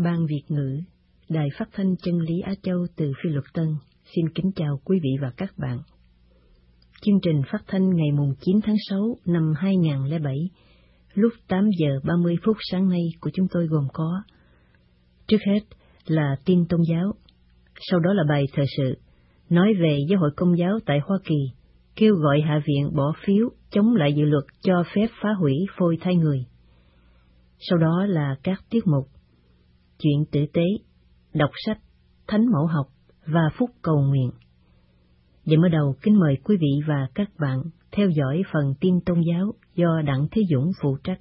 Ban Việt ngữ, Đài Phát thanh Chân lý Á Châu từ Phi Luật Tân xin kính chào quý vị và các bạn. Chương trình phát thanh ngày 9 tháng 6 năm 2007, lúc 8 giờ 30 phút sáng nay của chúng tôi gồm có: trước hết là tin tôn giáo, sau đó là bài thời sự, nói về Giáo hội Công giáo tại Hoa Kỳ, kêu gọi Hạ viện bỏ phiếu chống lại dự luật cho phép phá hủy phôi thai người. Sau đó là các tiết mục chuyện tử tế, đọc sách, thánh mẫu học và phúc cầu nguyện. Để mở đầu, kính mời quý vị và các bạn theo dõi phần tin tôn giáo do Đặng Thế Dũng phụ trách.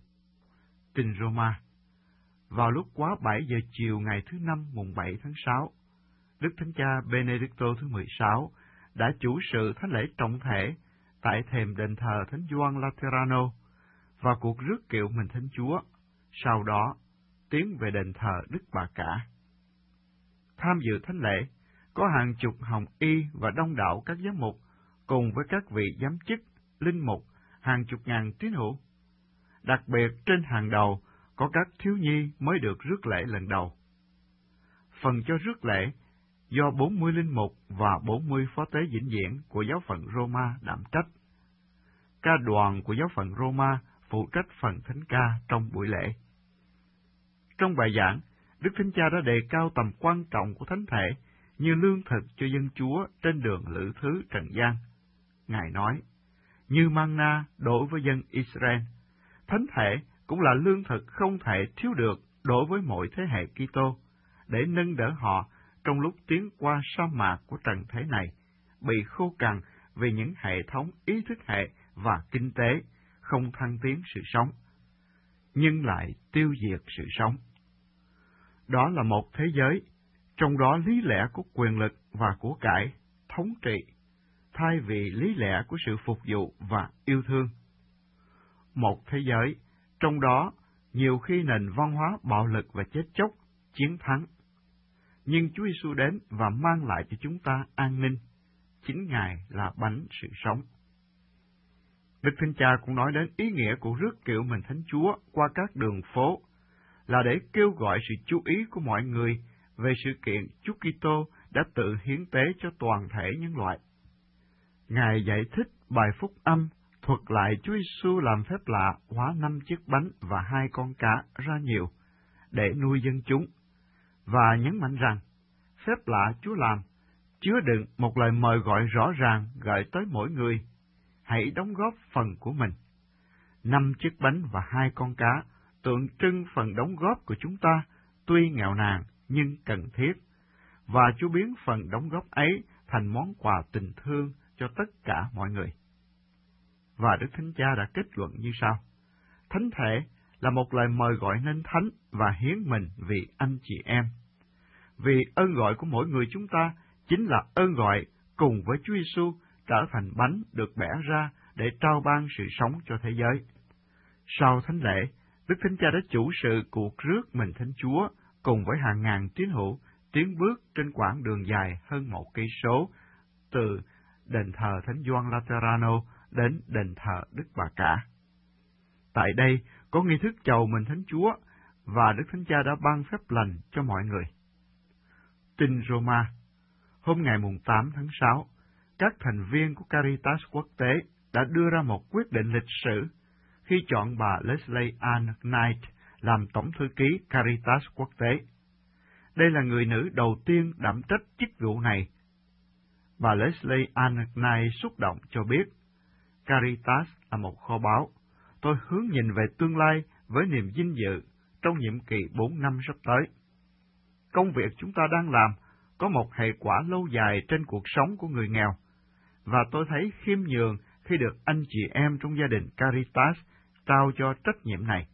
Tin Roma. Vào lúc quá 7 giờ chiều ngày thứ Năm mùng 7 tháng 6, Đức Thánh Cha Benedicto thứ 16 đã chủ sự thánh lễ trọng thể tại thềm đền thờ Thánh Gioan Laterano và cuộc rước kiệu mình Thánh Chúa, sau đó tiến về đền thờ Đức Bà Cả. Tham dự thánh lễ có hàng chục hồng y và đông đảo các giám mục cùng với các vị giám chức, linh mục, hàng chục ngàn tín hữu. Đặc biệt trên hàng đầu có các thiếu nhi mới được rước lễ lần đầu. Phần cho rước lễ do 40 linh mục và 40 phó tế vĩnh viễn của giáo phận Roma đảm trách. Ca đoàn của giáo phận Roma phụ trách phần thánh ca trong buổi lễ. Trong bài giảng, Đức Thánh Cha đã đề cao tầm quan trọng của thánh thể như lương thực cho dân Chúa trên đường lữ thứ trần gian. Ngài nói, như manna đối với dân Israel, thánh thể cũng là lương thực không thể thiếu được đối với mỗi thế hệ Kitô, để nâng đỡ họ trong lúc tiến qua sa mạc của trần thế này, bị khô cằn vì những hệ thống ý thức hệ và kinh tế không thăng tiến sự sống, nhưng lại tiêu diệt sự sống. Đó là một thế giới, trong đó lý lẽ của quyền lực và của cải, thống trị, thay vì lý lẽ của sự phục vụ và yêu thương. Một thế giới, trong đó nhiều khi nền văn hóa bạo lực và chết chóc chiến thắng. Nhưng Chúa Giêsu đến và mang lại cho chúng ta an ninh, chính Ngài là bánh sự sống. Đức Thánh Cha cũng nói đến ý nghĩa của rước kiệu mình Thánh Chúa qua các đường phố, là để kêu gọi sự chú ý của mọi người về sự kiện Chúa Kitô đã tự hiến tế cho toàn thể nhân loại. Ngài giải thích bài phúc âm thuật lại Chúa Giêsu làm phép lạ hóa 5 chiếc bánh và 2 con cá ra nhiều để nuôi dân chúng, và nhấn mạnh rằng phép lạ Chúa làm chứa đựng một lời mời gọi rõ ràng gửi tới mỗi người: hãy đóng góp phần của mình. 5 chiếc bánh và 2 con cá tượng trưng phần đóng góp của chúng ta, tuy nghèo nàn nhưng cần thiết, và Chúa biến phần đóng góp ấy thành món quà tình thương cho tất cả mọi người. Và Đức Thánh Cha đã kết luận như sau: thánh thể là một lời mời gọi nên thánh và hiến mình vì anh chị em. Vì ơn gọi của mỗi người chúng ta chính là ơn gọi cùng với Chúa Giêsu trở thành bánh được bẻ ra để trao ban sự sống cho thế giới. Sau thánh lễ, Đức Thánh Cha đã chủ sự cuộc rước mình Thánh Chúa cùng với hàng ngàn tín hữu tiến bước trên quãng đường dài hơn 1 cây số từ đền thờ Thánh Gioan Laterano đến đền thờ Đức Bà Cả. Tại đây có nghi thức chầu mình Thánh Chúa và Đức Thánh Cha đã ban phép lành cho mọi người. Tin Roma. Hôm ngày 8 tháng 6, các thành viên của Caritas quốc tế đã đưa ra một quyết định lịch sử khi chọn bà Leslie Ann Knight làm tổng thư ký Caritas quốc tế. Đây là người nữ đầu tiên đảm trách chức vụ này. Bà Leslie Ann Knight xúc động cho biết, Caritas là một kho báu. Tôi hướng nhìn về tương lai với niềm vinh dự trong nhiệm kỳ 4 năm sắp tới. Công việc chúng ta đang làm có một hệ quả lâu dài trên cuộc sống của người nghèo, và tôi thấy khiêm nhường khi được anh chị em trong gia đình Caritas trao cho trách nhiệm này.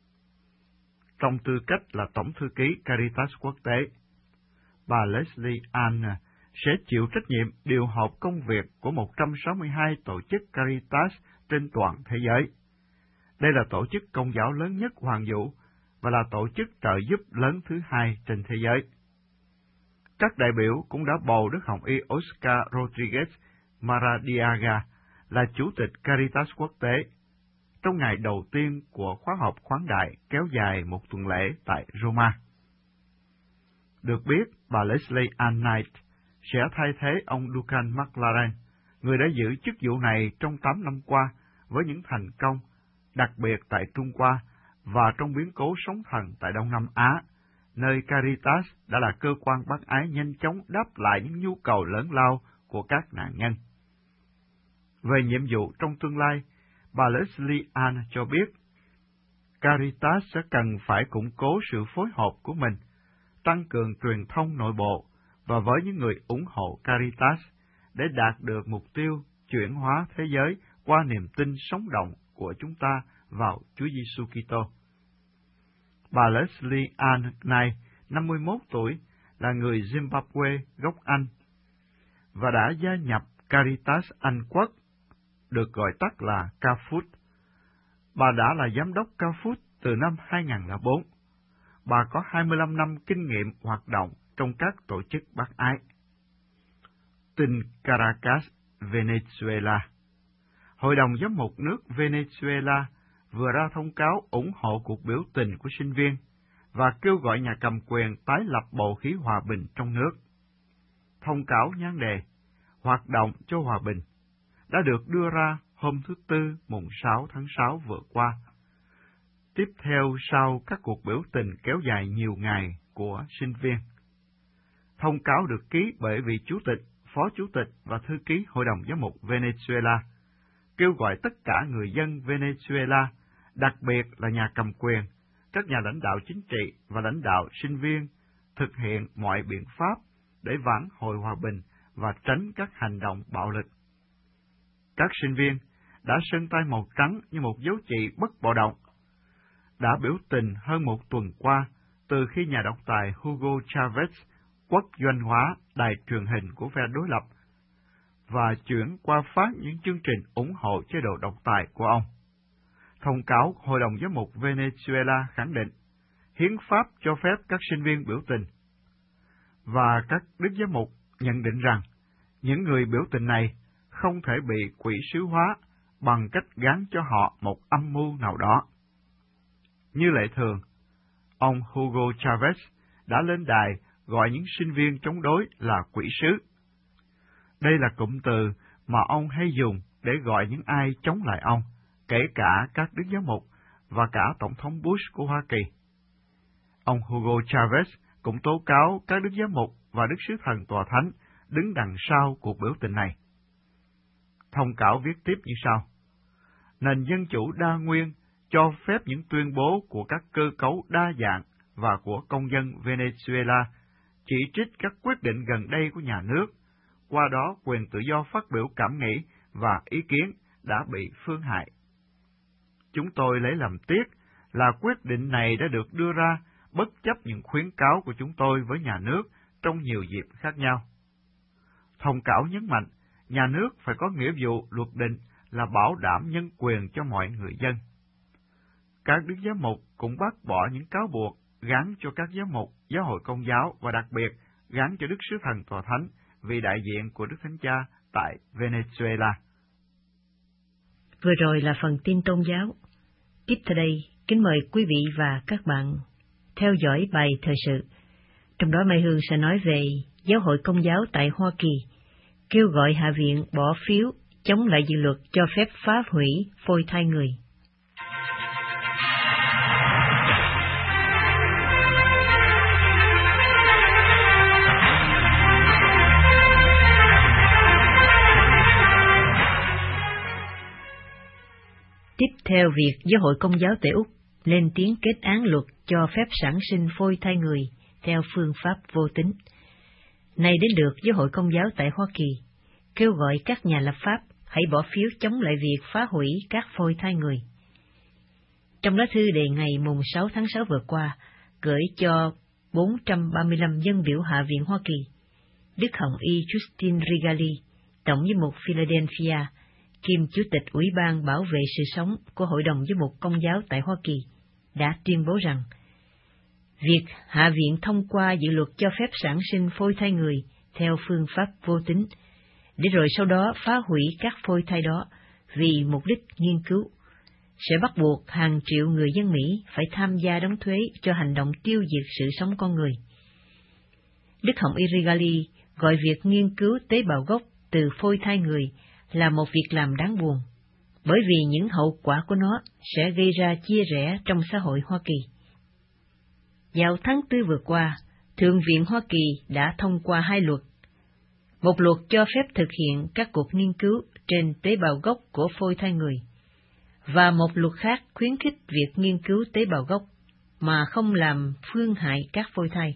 Trong tư cách là tổng thư ký Caritas quốc tế, bà Leslie Ann sẽ chịu trách nhiệm điều hợp công việc của 162 tổ chức Caritas trên toàn thế giới. Đây là tổ chức công giáo lớn nhất Hoàng Vũ và là tổ chức trợ giúp lớn thứ 2 trên thế giới. Các đại biểu cũng đã bầu Đức Hồng Y Oscar Rodriguez Maradiaga là Chủ tịch Caritas quốc tế trong ngày đầu tiên của khóa họp khoáng đại kéo dài 1 tuần lễ tại Roma. Được biết, bà Leslie Ann Knight sẽ thay thế ông Duncan McLaren, người đã giữ chức vụ này trong 8 năm qua với những thành công, đặc biệt tại Trung Hoa và trong biến cố sóng thần tại Đông Nam Á, nơi Caritas đã là cơ quan bác ái nhanh chóng đáp lại những nhu cầu lớn lao của các nạn nhân. Về nhiệm vụ trong tương lai, bà Leslie Ann cho biết, Caritas sẽ cần phải củng cố sự phối hợp của mình, tăng cường truyền thông nội bộ và với những người ủng hộ Caritas để đạt được mục tiêu chuyển hóa thế giới qua niềm tin sống động của chúng ta vào Chúa Giêsu Kitô. Bà Leslie Ann Knight, 51 tuổi, là người Zimbabwe gốc Anh và đã gia nhập Caritas Anh Quốc, được gọi tắt là CAFUT. Bà đã là giám đốc CAFUT từ năm 2004. Bà có 25 năm kinh nghiệm hoạt động trong các tổ chức bác ái. Tin Caracas, Venezuela. Hội đồng giám mục nước Venezuela vừa ra thông cáo ủng hộ cuộc biểu tình của sinh viên và kêu gọi nhà cầm quyền tái lập bầu khí hòa bình trong nước. Thông cáo nhan đề Hoạt động cho hòa bình đã được đưa ra hôm thứ Tư mùng 6 tháng 6 vừa qua, tiếp theo sau các cuộc biểu tình kéo dài nhiều ngày của sinh viên. Thông cáo được ký bởi vị chủ tịch, phó chủ tịch và thư ký Hội đồng giám mục Venezuela, kêu gọi tất cả người dân Venezuela, đặc biệt là nhà cầm quyền, các nhà lãnh đạo chính trị và lãnh đạo sinh viên, thực hiện mọi biện pháp để vãn hồi hòa bình và tránh các hành động bạo lực. Các sinh viên đã sơn tay màu trắng như một dấu chỉ bất bạo động, đã biểu tình hơn một tuần qua từ khi nhà độc tài Hugo Chavez quốc doanh hóa đài truyền hình của phe đối lập và chuyển qua phát những chương trình ủng hộ chế độ độc tài của ông. Thông cáo Hội đồng giám mục Venezuela khẳng định hiến pháp cho phép các sinh viên biểu tình, và các đức giám mục nhận định rằng những người biểu tình này không thể bị quỷ sứ hóa bằng cách gán cho họ một âm mưu nào đó. Như lệ thường, ông Hugo Chavez đã lên đài gọi những sinh viên chống đối là quỷ sứ. Đây là cụm từ mà ông hay dùng để gọi những ai chống lại ông, kể cả các đức giám mục và cả Tổng thống Bush của Hoa Kỳ. Ông Hugo Chavez cũng tố cáo các đức giám mục và đức sứ thần tòa thánh đứng đằng sau cuộc biểu tình này. Thông cáo viết tiếp như sau: Nền dân chủ đa nguyên cho phép những tuyên bố của các cơ cấu đa dạng và của công dân Venezuela chỉ trích các quyết định gần đây của nhà nước, qua đó quyền tự do phát biểu cảm nghĩ và ý kiến đã bị phương hại. Chúng tôi lấy làm tiếc là quyết định này đã được đưa ra bất chấp những khuyến cáo của chúng tôi với nhà nước trong nhiều dịp khác nhau. Thông cáo nhấn mạnh, nhà nước phải có nghĩa vụ luật định là bảo đảm nhân quyền cho mọi người dân. Các đức giám mục cũng bác bỏ những cáo buộc gán cho các giám mục, giáo hội Công giáo và đặc biệt gán cho đức sứ thần tòa thánh vì đại diện của Đức Thánh Cha tại Venezuela. Vừa rồi là phần tin tôn giáo. Tiếp theo đây, kính mời quý vị và các bạn theo dõi bài thời sự. Trong đó Mai Hương sẽ nói về giáo hội Công giáo tại Hoa Kỳ kêu gọi Hạ viện bỏ phiếu chống lại dự luật cho phép phá hủy phôi thai người. Tiếp theo việc giáo hội Công giáo tại Úc lên tiếng kết án luật cho phép sản sinh phôi thai người theo phương pháp vô tính. Nay đến lượt giáo hội Công giáo tại Hoa Kỳ kêu gọi các nhà lập pháp hãy bỏ phiếu chống lại việc phá hủy các phôi thai người. Trong lá thư đề ngày mùng 6 tháng 6 vừa qua, gửi cho 435 dân biểu Hạ viện Hoa Kỳ, Đức Hồng Y Justin Rigali, Tổng giám mục Philadelphia, kiêm Chủ tịch Ủy ban Bảo vệ sự sống của Hội đồng giám mục Công giáo tại Hoa Kỳ, đã tuyên bố rằng việc Hạ viện thông qua dự luật cho phép sản sinh phôi thai người theo phương pháp vô tính, để rồi sau đó phá hủy các phôi thai đó vì mục đích nghiên cứu, sẽ bắt buộc hàng triệu người dân Mỹ phải tham gia đóng thuế cho hành động tiêu diệt sự sống con người. Đức Hồng Irigaray gọi việc nghiên cứu tế bào gốc từ phôi thai người là một việc làm đáng buồn, bởi vì những hậu quả của nó sẽ gây ra chia rẽ trong xã hội Hoa Kỳ. Vào tháng 4 vừa qua, Thượng viện Hoa Kỳ đã thông qua 2 luật. Một luật cho phép thực hiện các cuộc nghiên cứu trên tế bào gốc của phôi thai người, và một luật khác khuyến khích việc nghiên cứu tế bào gốc mà không làm phương hại các phôi thai.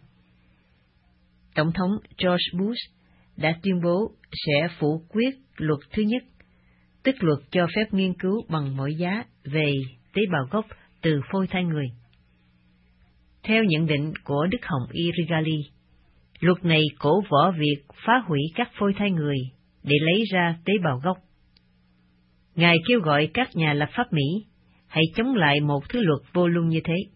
Tổng thống George Bush đã tuyên bố sẽ phủ quyết luật thứ nhất, tức luật cho phép nghiên cứu bằng mọi giá về tế bào gốc từ phôi thai người. Theo nhận định của Đức Hồng Irigaray, luật này cổ võ việc phá hủy các phôi thai người để lấy ra tế bào gốc. Ngài kêu gọi các nhà lập pháp Mỹ hãy chống lại một thứ luật vô luân như thế.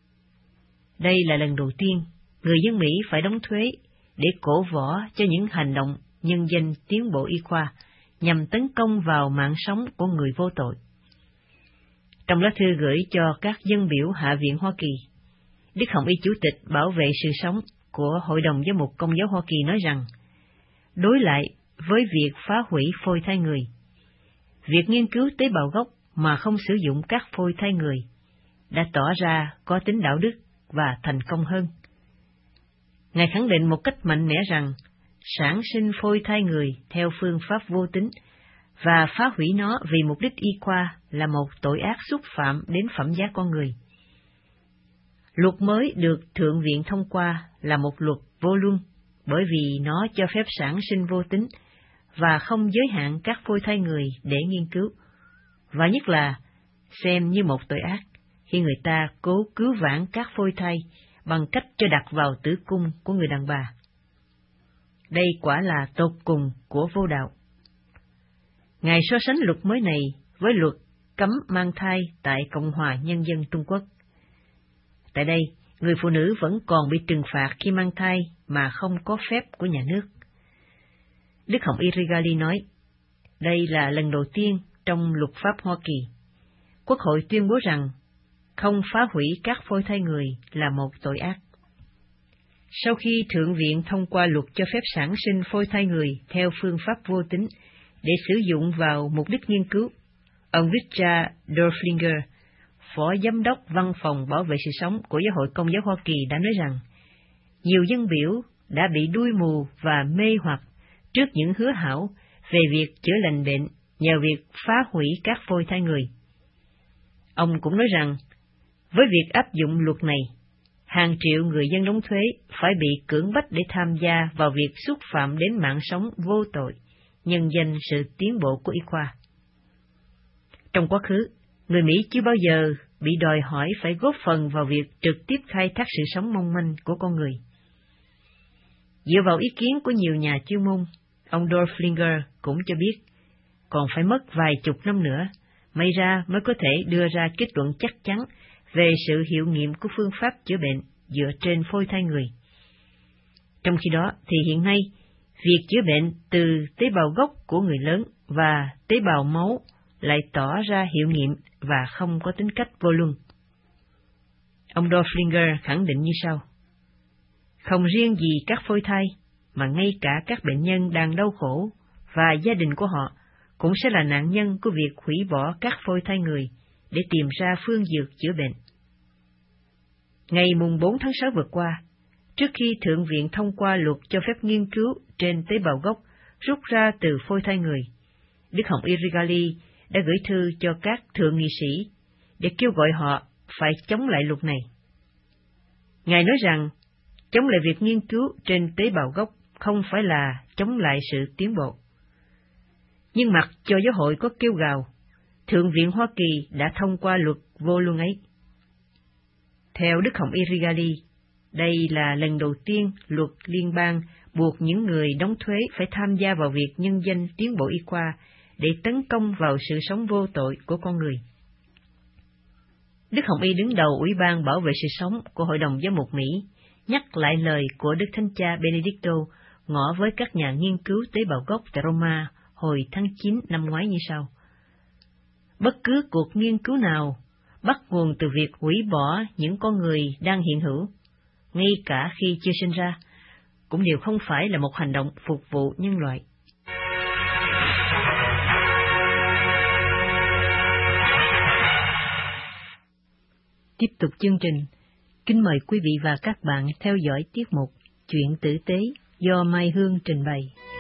Đây là lần đầu tiên người dân Mỹ phải đóng thuế để cổ võ cho những hành động nhân danh tiến bộ y khoa nhằm tấn công vào mạng sống của người vô tội. Trong lá thư gửi cho các dân biểu Hạ viện Hoa Kỳ, Đức Hồng Y Chủ tịch Bảo vệ sự sống của Hội đồng Giám mục Công giáo Hoa Kỳ nói rằng, đối lại với việc phá hủy phôi thai người, việc nghiên cứu tế bào gốc mà không sử dụng các phôi thai người đã tỏ ra có tính đạo đức và thành công hơn. Ngài khẳng định một cách mạnh mẽ rằng sản sinh phôi thai người theo phương pháp vô tính và phá hủy nó vì mục đích y khoa là một tội ác xúc phạm đến phẩm giá con người. Luật mới được Thượng viện thông qua là một luật vô luân bởi vì nó cho phép sản sinh vô tính và không giới hạn các phôi thai người để nghiên cứu, và nhất là xem như một tội ác khi người ta cố cứu vãn các phôi thai bằng cách cho đặt vào tử cung của người đàn bà. Đây quả là tột cùng của vô đạo. Ngài so sánh luật mới này với luật cấm mang thai tại Cộng hòa Nhân dân Trung Quốc. Tại đây, người phụ nữ vẫn còn bị trừng phạt khi mang thai mà không có phép của nhà nước. Đức Hồng Irigaray nói, đây là lần đầu tiên trong luật pháp Hoa Kỳ, Quốc hội tuyên bố rằng không phá hủy các phôi thai người là một tội ác. Sau khi Thượng viện thông qua luật cho phép sản sinh phôi thai người theo phương pháp vô tính để sử dụng vào mục đích nghiên cứu, ông Richard Dorflinger, Phó Giám đốc Văn phòng Bảo vệ sự sống của Giáo hội Công giáo Hoa Kỳ đã nói rằng, nhiều dân biểu đã bị đuôi mù và mê hoặc trước những hứa hảo về việc chữa lành bệnh nhờ việc phá hủy các phôi thai người. Ông cũng nói rằng, với việc áp dụng luật này, hàng triệu người dân đóng thuế phải bị cưỡng bách để tham gia vào việc xúc phạm đến mạng sống vô tội, nhân danh sự tiến bộ của y khoa. Trong quá khứ, người Mỹ chưa bao giờ bị đòi hỏi phải góp phần vào việc trực tiếp khai thác sự sống mong manh của con người. Dựa vào ý kiến của nhiều nhà chuyên môn, ông Dorflinger cũng cho biết, còn phải mất vài chục năm nữa, may ra mới có thể đưa ra kết luận chắc chắn về sự hiệu nghiệm của phương pháp chữa bệnh dựa trên phôi thai người. Trong khi đó thì hiện nay, việc chữa bệnh từ tế bào gốc của người lớn và tế bào máu lại tỏ ra hiệu nghiệm và không có tính cách vô luân. Ông Dorflinger khẳng định như sau: không riêng gì các phôi thai, mà ngay cả các bệnh nhân đang đau khổ và gia đình của họ cũng sẽ là nạn nhân của việc hủy bỏ các phôi thai người để tìm ra phương dược chữa bệnh. Ngày mùng 4 tháng 6 vừa qua, trước khi Thượng viện thông qua luật cho phép nghiên cứu trên tế bào gốc rút ra từ phôi thai người, Đức Hồng Irigaray đã gửi thư cho các thượng nghị sĩ để kêu gọi họ phải chống lại luật này. Ngài nói rằng, chống lại việc nghiên cứu trên tế bào gốc không phải là chống lại sự tiến bộ. Nhưng mặc cho giáo hội có kêu gào, Thượng viện Hoa Kỳ đã thông qua luật vô luân ấy. Theo Đức Hồng Irigaray, đây là lần đầu tiên luật liên bang buộc những người đóng thuế phải tham gia vào việc nhân danh tiến bộ y khoa để tấn công vào sự sống vô tội của con người. Đức Hồng Y đứng đầu Ủy ban Bảo vệ sự sống của Hội đồng Giám mục Mỹ nhắc lại lời của Đức Thánh Cha Benedicto ngỏ với các nhà nghiên cứu tế bào gốc tại Roma hồi tháng 9 năm ngoái như sau: bất cứ cuộc nghiên cứu nào bắt nguồn từ việc hủy bỏ những con người đang hiện hữu, ngay cả khi chưa sinh ra, cũng đều không phải là một hành động phục vụ nhân loại. Tiếp tục chương trình, kính mời quý vị và các bạn theo dõi tiết mục Chuyện tử tế do Mai Hương trình bày.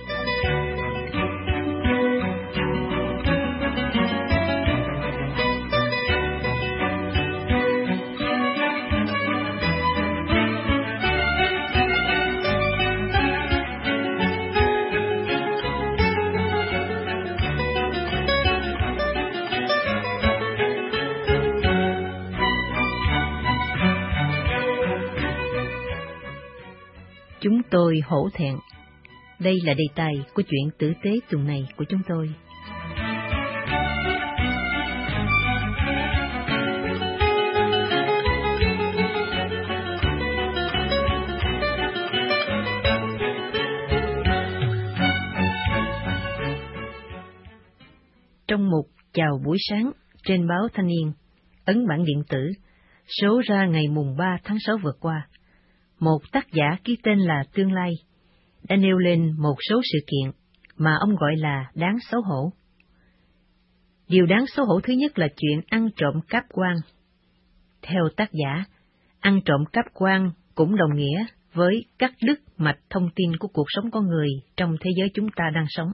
Chúng tôi hổ thẹn. Đây là đề tài của chuyện tử tế tuần này của chúng tôi. Trong mục Chào buổi sáng trên báo Thanh niên, ấn bản điện tử, số ra ngày mùng 3 tháng 6 vừa qua, một tác giả ký tên là Tương Lai đã nêu lên một số sự kiện mà ông gọi là đáng xấu hổ. Điều đáng xấu hổ thứ nhất là chuyện ăn trộm cáp quang. Theo tác giả, ăn trộm cáp quang cũng đồng nghĩa với cắt đứt mạch thông tin của cuộc sống con người trong thế giới chúng ta đang sống.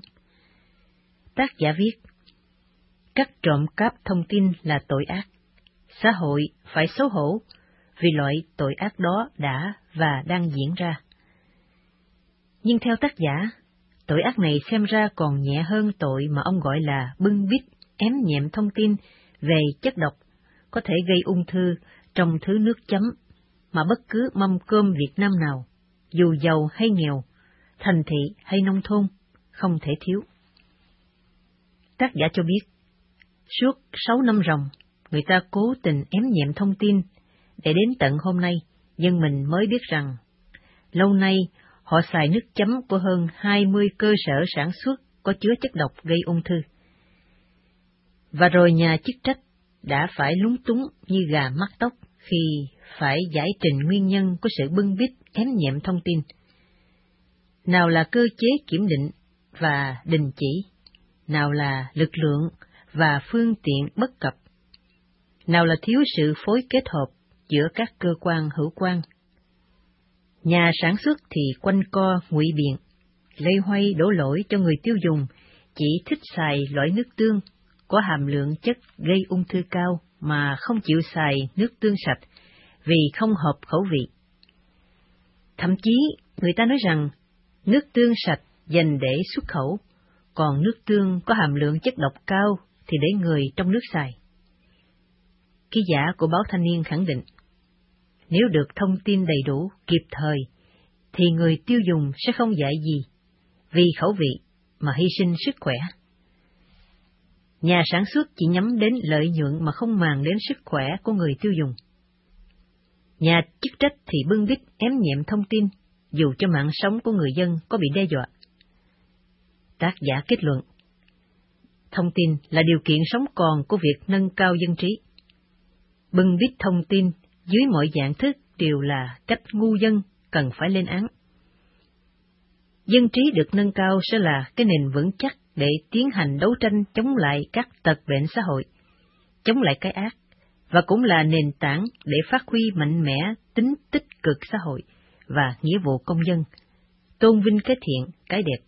Tác giả viết, cắt trộm cáp thông tin là tội ác. Xã hội phải xấu hổ vì loại tội ác đó đã và đang diễn ra. Nhưng theo tác giả, tội ác này xem ra còn nhẹ hơn tội mà ông gọi là bưng bít, ém nhẹm thông tin về chất độc có thể gây ung thư trong thứ nước chấm mà bất cứ mâm cơm Việt Nam nào, dù giàu hay nghèo, thành thị hay nông thôn, không thể thiếu. Tác giả cho biết, suốt 6 năm ròng, người ta cố tình ém nhẹm thông tin, để đến tận hôm nay, dân mình mới biết rằng, lâu nay họ xài nước chấm của hơn 20 cơ sở sản xuất có chứa chất độc gây ung thư. Và rồi nhà chức trách đã phải lúng túng như gà mắc tóc khi phải giải trình nguyên nhân của sự bưng bít ém nhẹm thông tin. Nào là cơ chế kiểm định và đình chỉ, nào là lực lượng và phương tiện bất cập, nào là thiếu sự phối kết hợp giữa các cơ quan hữu quan. Nhà sản xuất thì quanh co ngụy biện, loay hoay đổ lỗi cho người tiêu dùng chỉ thích xài loại nước tương có hàm lượng chất gây ung thư cao mà không chịu xài nước tương sạch vì không hợp khẩu vị. Thậm chí người ta nói rằng nước tương sạch dành để xuất khẩu, còn nước tương có hàm lượng chất độc cao thì để người trong nước xài. Ký giả của báo Thanh niên khẳng định, nếu được thông tin đầy đủ, kịp thời, thì người tiêu dùng sẽ không dại gì, vì khẩu vị mà hy sinh sức khỏe. Nhà sản xuất chỉ nhắm đến lợi nhuận mà không màng đến sức khỏe của người tiêu dùng. Nhà chức trách thì bưng bít ém nhẹm thông tin, dù cho mạng sống của người dân có bị đe dọa. Tác giả kết luận, thông tin là điều kiện sống còn của việc nâng cao dân trí. Bưng bít thông tin dưới mọi dạng thức đều là cách ngu dân cần phải lên án. Dân trí được nâng cao sẽ là cái nền vững chắc để tiến hành đấu tranh chống lại các tật bệnh xã hội, chống lại cái ác, và cũng là nền tảng để phát huy mạnh mẽ tính tích cực xã hội và nghĩa vụ công dân, tôn vinh cái thiện, cái đẹp.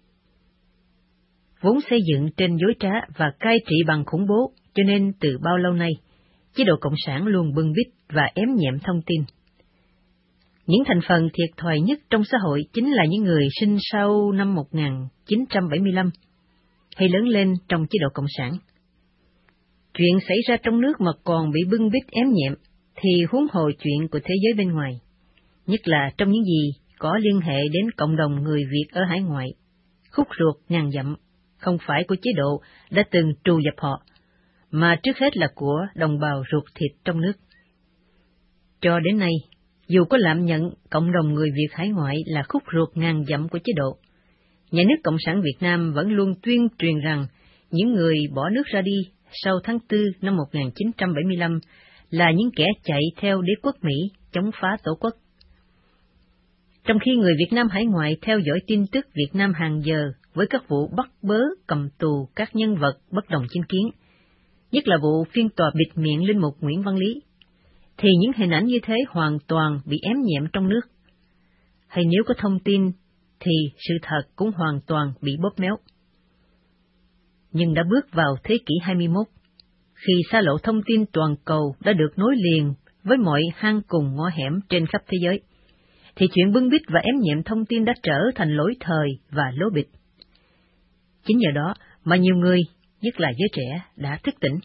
Vốn xây dựng trên dối trá và cai trị bằng khủng bố, cho nên từ bao lâu nay, chế độ Cộng sản luôn bưng bít và ém nhẹm thông tin. Những thành phần thiệt thòi nhất trong xã hội chính là những người sinh sau năm 1975, hay lớn lên trong chế độ Cộng sản. Chuyện xảy ra trong nước mà còn bị bưng bít ém nhẹm, thì huống hồ chuyện của thế giới bên ngoài, nhất là trong những gì có liên hệ đến cộng đồng người Việt ở hải ngoại. Khúc ruột ngàn dặm không phải của chế độ đã từng trù dập họ, mà trước hết là của đồng bào ruột thịt trong nước. Cho đến nay, dù có lạm nhận cộng đồng người Việt hải ngoại là khúc ruột ngàn dặm của chế độ, nhà nước Cộng sản Việt Nam vẫn luôn tuyên truyền rằng những người bỏ nước ra đi sau tháng 4 năm 1975 là những kẻ chạy theo đế quốc Mỹ chống phá tổ quốc. Trong khi người Việt Nam hải ngoại theo dõi tin tức Việt Nam hàng giờ với các vụ bắt bớ cầm tù các nhân vật bất đồng chính kiến, nhất là vụ phiên tòa bịt miệng linh mục Nguyễn Văn Lý, thì những hình ảnh như thế hoàn toàn bị ém nhẹm trong nước. Hay nếu có thông tin, thì sự thật cũng hoàn toàn bị bóp méo. Nhưng đã bước vào thế kỷ 21, khi xa lộ thông tin toàn cầu đã được nối liền với mọi hang cùng ngõ hẻm trên khắp thế giới, thì chuyện bưng bít và ém nhẹm thông tin đã trở thành lỗi thời và lố bịch. Chính nhờ đó mà nhiều người, nhất là giới trẻ, đã thức tỉnh.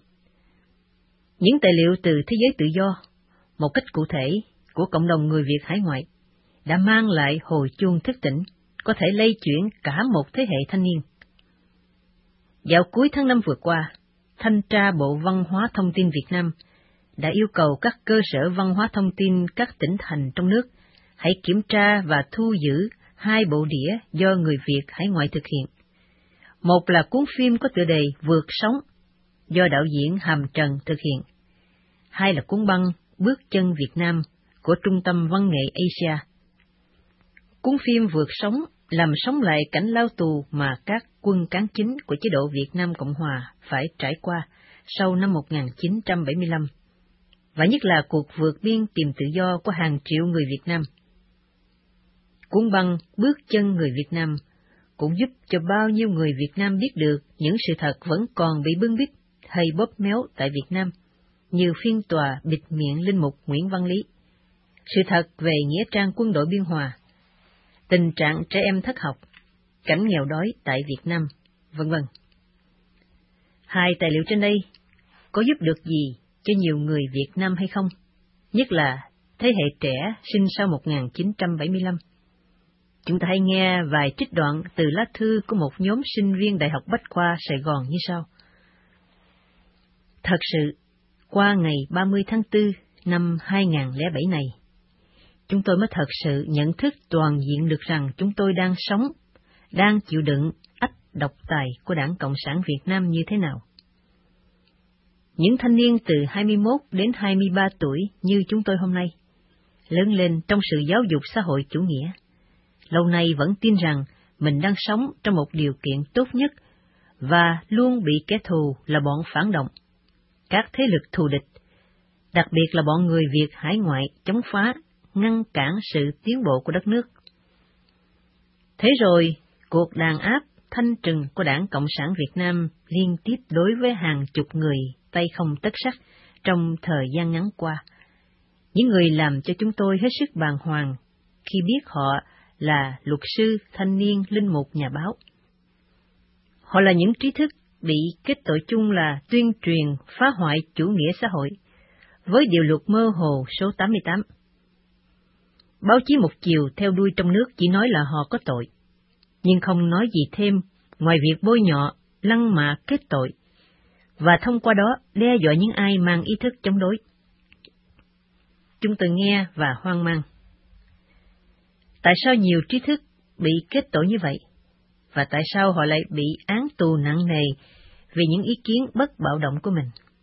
Những tài liệu từ thế giới tự do, một cách cụ thể của cộng đồng người Việt hải ngoại, đã mang lại hồi chuông thức tỉnh, có thể lay chuyển cả một thế hệ thanh niên. Vào cuối tháng 5 vừa qua, Thanh tra Bộ Văn hóa Thông tin Việt Nam đã yêu cầu các cơ sở văn hóa thông tin các tỉnh thành trong nước hãy kiểm tra và thu giữ 2 bộ đĩa do người Việt hải ngoại thực hiện. Một là cuốn phim có tựa đề Vượt Sóng do đạo diễn Hàm Trần thực hiện. Hai là cuốn băng Bước Chân Việt Nam của Trung tâm Văn nghệ Asia. Cuốn phim Vượt Sóng làm sống lại cảnh lao tù mà các quân cán chính của chế độ Việt Nam Cộng Hòa phải trải qua sau năm 1975, và nhất là cuộc vượt biên tìm tự do của hàng triệu người Việt Nam. Cuốn băng Bước Chân Người Việt Nam cũng giúp cho bao nhiêu người Việt Nam biết được những sự thật vẫn còn bị bưng bít hay bóp méo tại Việt Nam, như phiên tòa bịt miệng linh mục Nguyễn Văn Lý, sự thật về nghĩa trang quân đội Biên Hòa, tình trạng trẻ em thất học, cảnh nghèo đói tại Việt Nam, vân vân. 2 tài liệu trên đây có giúp được gì cho nhiều người Việt Nam hay không, nhất là thế hệ trẻ sinh sau 1975? Chúng ta hãy nghe vài trích đoạn từ lá thư của một nhóm sinh viên Đại học Bách khoa Sài Gòn như sau. Thật sự, qua ngày 30 tháng 4 năm 2007 này, chúng tôi mới thật sự nhận thức toàn diện được rằng chúng tôi đang sống, đang chịu đựng ách độc tài của Đảng Cộng sản Việt Nam như thế nào. Những thanh niên từ 21 đến 23 tuổi như chúng tôi hôm nay, lớn lên trong sự giáo dục xã hội chủ nghĩa, lâu nay vẫn tin rằng mình đang sống trong một điều kiện tốt nhất và luôn bị kẻ thù là bọn phản động, các thế lực thù địch, đặc biệt là bọn người Việt hải ngoại chống phá, ngăn cản sự tiến bộ của đất nước. Thế rồi, cuộc đàn áp thanh trừng của Đảng Cộng sản Việt Nam liên tiếp đối với hàng chục người tay không tất sắt trong thời gian ngắn qua. Những người làm cho chúng tôi hết sức bàng hoàng khi biết họ là luật sư, thanh niên, linh mục, nhà báo. Họ là những trí thức bị kết tội chung là tuyên truyền phá hoại chủ nghĩa xã hội, với điều luật mơ hồ số 88. Báo chí một chiều theo đuôi trong nước chỉ nói là họ có tội, nhưng không nói gì thêm ngoài việc bôi nhọ, lăng mạ kết tội, và thông qua đó đe dọa những ai mang ý thức chống đối. Chúng tôi nghe và hoang mang. Tại sao nhiều trí thức bị kết tội như vậy? Và tại sao họ lại bị án tù nặng nề vì những ý kiến bất bạo động của mình?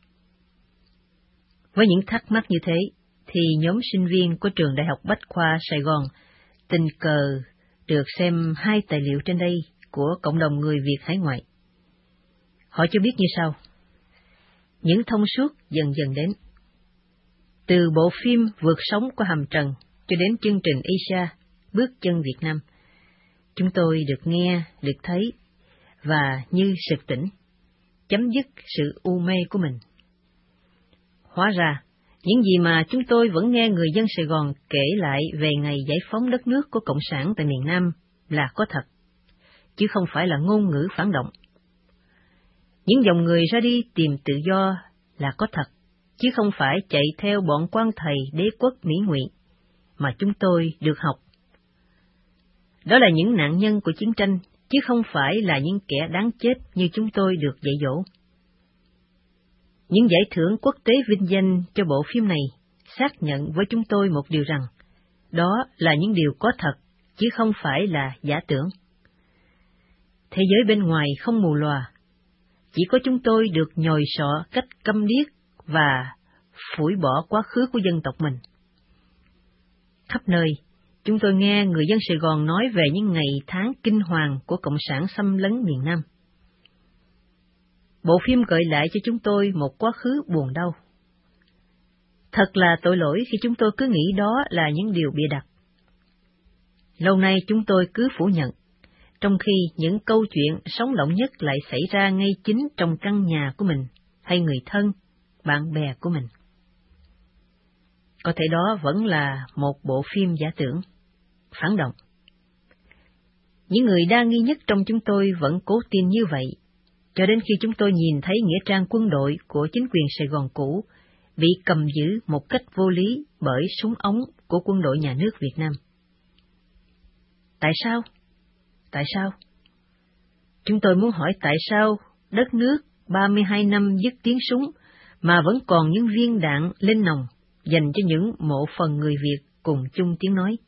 Với những thắc mắc như thế, thì nhóm sinh viên của trường Đại học Bách khoa Sài Gòn tình cờ được xem 2 tài liệu trên đây của cộng đồng người Việt hải ngoại. Họ cho biết như sau. Những thông suốt dần dần đến. Từ bộ phim Vượt Sóng của Hàm Trần cho đến chương trình Asia Bước Chân Việt Nam, chúng tôi được nghe, được thấy, và như sực tỉnh, chấm dứt sự u mê của mình. Hóa ra, những gì mà chúng tôi vẫn nghe người dân Sài Gòn kể lại về ngày giải phóng đất nước của Cộng sản tại miền Nam là có thật, chứ không phải là ngôn ngữ phản động. Những dòng người ra đi tìm tự do là có thật, chứ không phải chạy theo bọn quan thầy đế quốc Mỹ Ngụy mà chúng tôi được học. Đó là những nạn nhân của chiến tranh, chứ không phải là những kẻ đáng chết như chúng tôi được dạy dỗ. Những giải thưởng quốc tế vinh danh cho bộ phim này xác nhận với chúng tôi một điều rằng, đó là những điều có thật, chứ không phải là giả tưởng. Thế giới bên ngoài không mù lòa, chỉ có chúng tôi được nhồi sọ cách câm điếc và phủi bỏ quá khứ của dân tộc mình. Khắp nơi, chúng tôi nghe người dân Sài Gòn nói về những ngày tháng kinh hoàng của Cộng sản xâm lấn miền Nam. Bộ phim gợi lại cho chúng tôi một quá khứ buồn đau. Thật là tội lỗi khi chúng tôi cứ nghĩ đó là những điều bịa đặt. Lâu nay chúng tôi cứ phủ nhận, trong khi những câu chuyện sống động nhất lại xảy ra ngay chính trong căn nhà của mình, hay người thân, bạn bè của mình. Có thể đó vẫn là một bộ phim giả tưởng, phản động. Những người đa nghi nhất trong chúng tôi vẫn cố tin như vậy, cho đến khi chúng tôi nhìn thấy nghĩa trang quân đội của chính quyền Sài Gòn cũ bị cầm giữ một cách vô lý bởi súng ống của quân đội nhà nước Việt Nam. Tại sao? Tại sao? Chúng tôi muốn hỏi tại sao đất nước 32 năm dứt tiếng súng mà vẫn còn những viên đạn lên nòng dành cho những mộ phần người Việt cùng chung tiếng nói.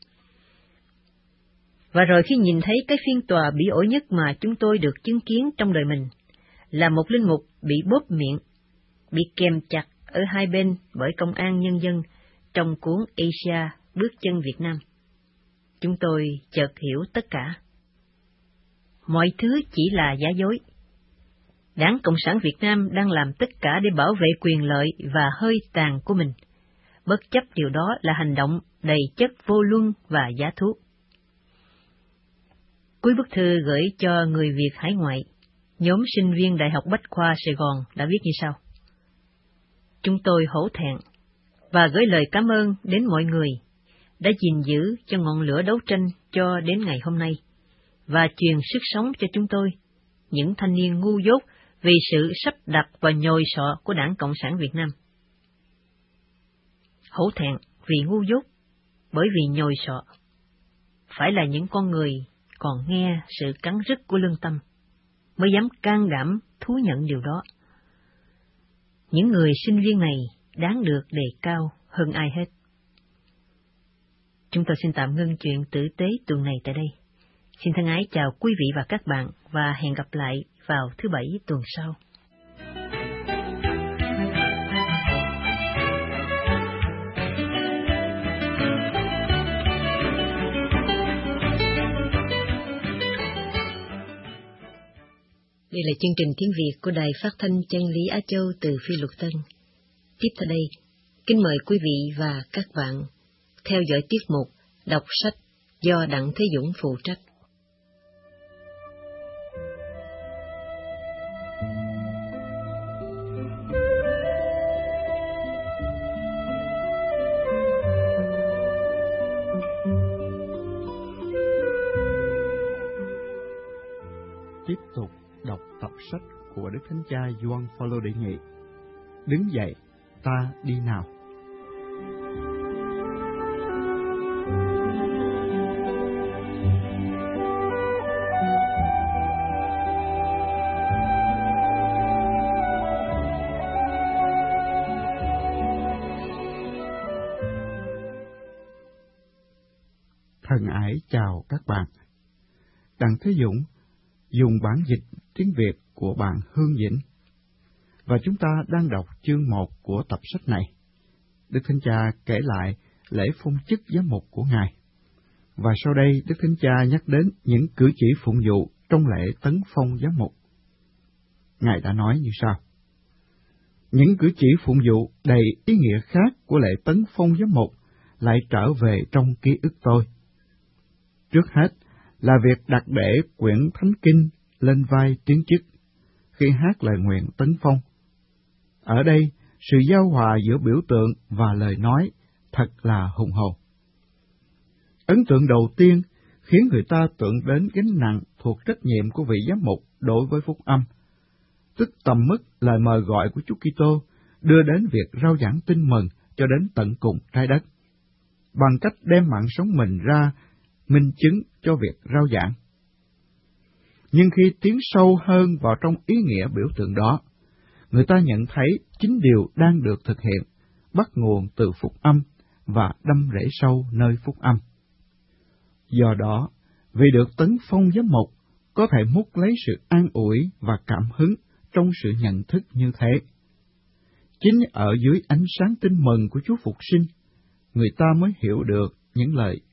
Và rồi khi nhìn thấy cái phiên tòa bỉ ổi nhất mà chúng tôi được chứng kiến trong đời mình, là một linh mục bị bóp miệng, bị kèm chặt ở hai bên bởi công an nhân dân trong cuốn Asia Bước chân Việt Nam, chúng tôi chợt hiểu tất cả. Mọi thứ chỉ là giả dối. Đảng Cộng sản Việt Nam đang làm tất cả để bảo vệ quyền lợi và hơi tàn của mình, bất chấp điều đó là hành động đầy chất vô luân và giả thú. Cuối bức thư gửi cho người Việt hải ngoại, nhóm sinh viên Đại học Bách khoa Sài Gòn đã viết như sau. Chúng tôi hổ thẹn và gửi lời cảm ơn đến mọi người đã gìn giữ cho ngọn lửa đấu tranh cho đến ngày hôm nay, và truyền sức sống cho chúng tôi, những thanh niên ngu dốt vì sự sắp đặt và nhồi sọ của Đảng Cộng sản Việt Nam. Hổ thẹn vì ngu dốt, bởi vì nhồi sọ. Phải là những con người còn nghe sự cắn rứt của lương tâm mới dám can đảm thú nhận điều đó. Những người sinh viên này đáng được đề cao hơn ai hết. Chúng tôi xin tạm ngưng chuyện tử tế tuần này tại đây. Xin thân ái chào quý vị và các bạn, và hẹn gặp lại vào thứ Bảy tuần sau. Đây là chương trình tiếng Việt của Đài Phát thanh Chân lý Á Châu từ Phi Luật Tân. Tiếp theo đây, kính mời quý vị và các bạn theo dõi tiết mục Đọc sách do Đặng Thế Dũng phụ trách. Tiếp tục đọc tập sách của Đức Thánh Cha Gioan Phaolô đệ nhị. Đứng dậy, ta đi nào. Thân ái chào các bạn. Đặng Thế Dũng dùng bản dịch tiếng Việt của bạn Hương Vĩnh, và chúng ta đang đọc chương 1 của tập sách này. Đức Thánh Cha kể lại lễ phong chức giám mục của Ngài, và sau đây Đức Thánh Cha nhắc đến những cử chỉ phụng vụ trong lễ tấn phong giám mục. Ngài đã nói như sau: những cử chỉ phụng vụ đầy ý nghĩa khác của lễ tấn phong giám mục lại trở về trong ký ức tôi. Trước hết là việc đặt để quyển Thánh Kinh lên vai tiến chức khi hát lời nguyện tấn phong. Ở đây, sự giao hòa giữa biểu tượng và lời nói thật là hùng hồn. Ấn tượng đầu tiên khiến người ta tưởng đến gánh nặng thuộc trách nhiệm của vị giám mục đối với phúc âm, tức tầm mức lời mời gọi của Chúa Kitô đưa đến việc rao giảng tin mừng cho đến tận cùng trái đất, bằng cách đem mạng sống mình ra minh chứng cho việc rao giảng. Nhưng khi tiến sâu hơn vào trong ý nghĩa biểu tượng đó, người ta nhận thấy chính điều đang được thực hiện bắt nguồn từ phúc âm và đâm rễ sâu nơi phúc âm. Do đó, vì được tấn phong giám mục có thể múc lấy sự an ủi và cảm hứng trong sự nhận thức như thế. Chính ở dưới ánh sáng tin mừng của Chúa Phục sinh, người ta mới hiểu được những lời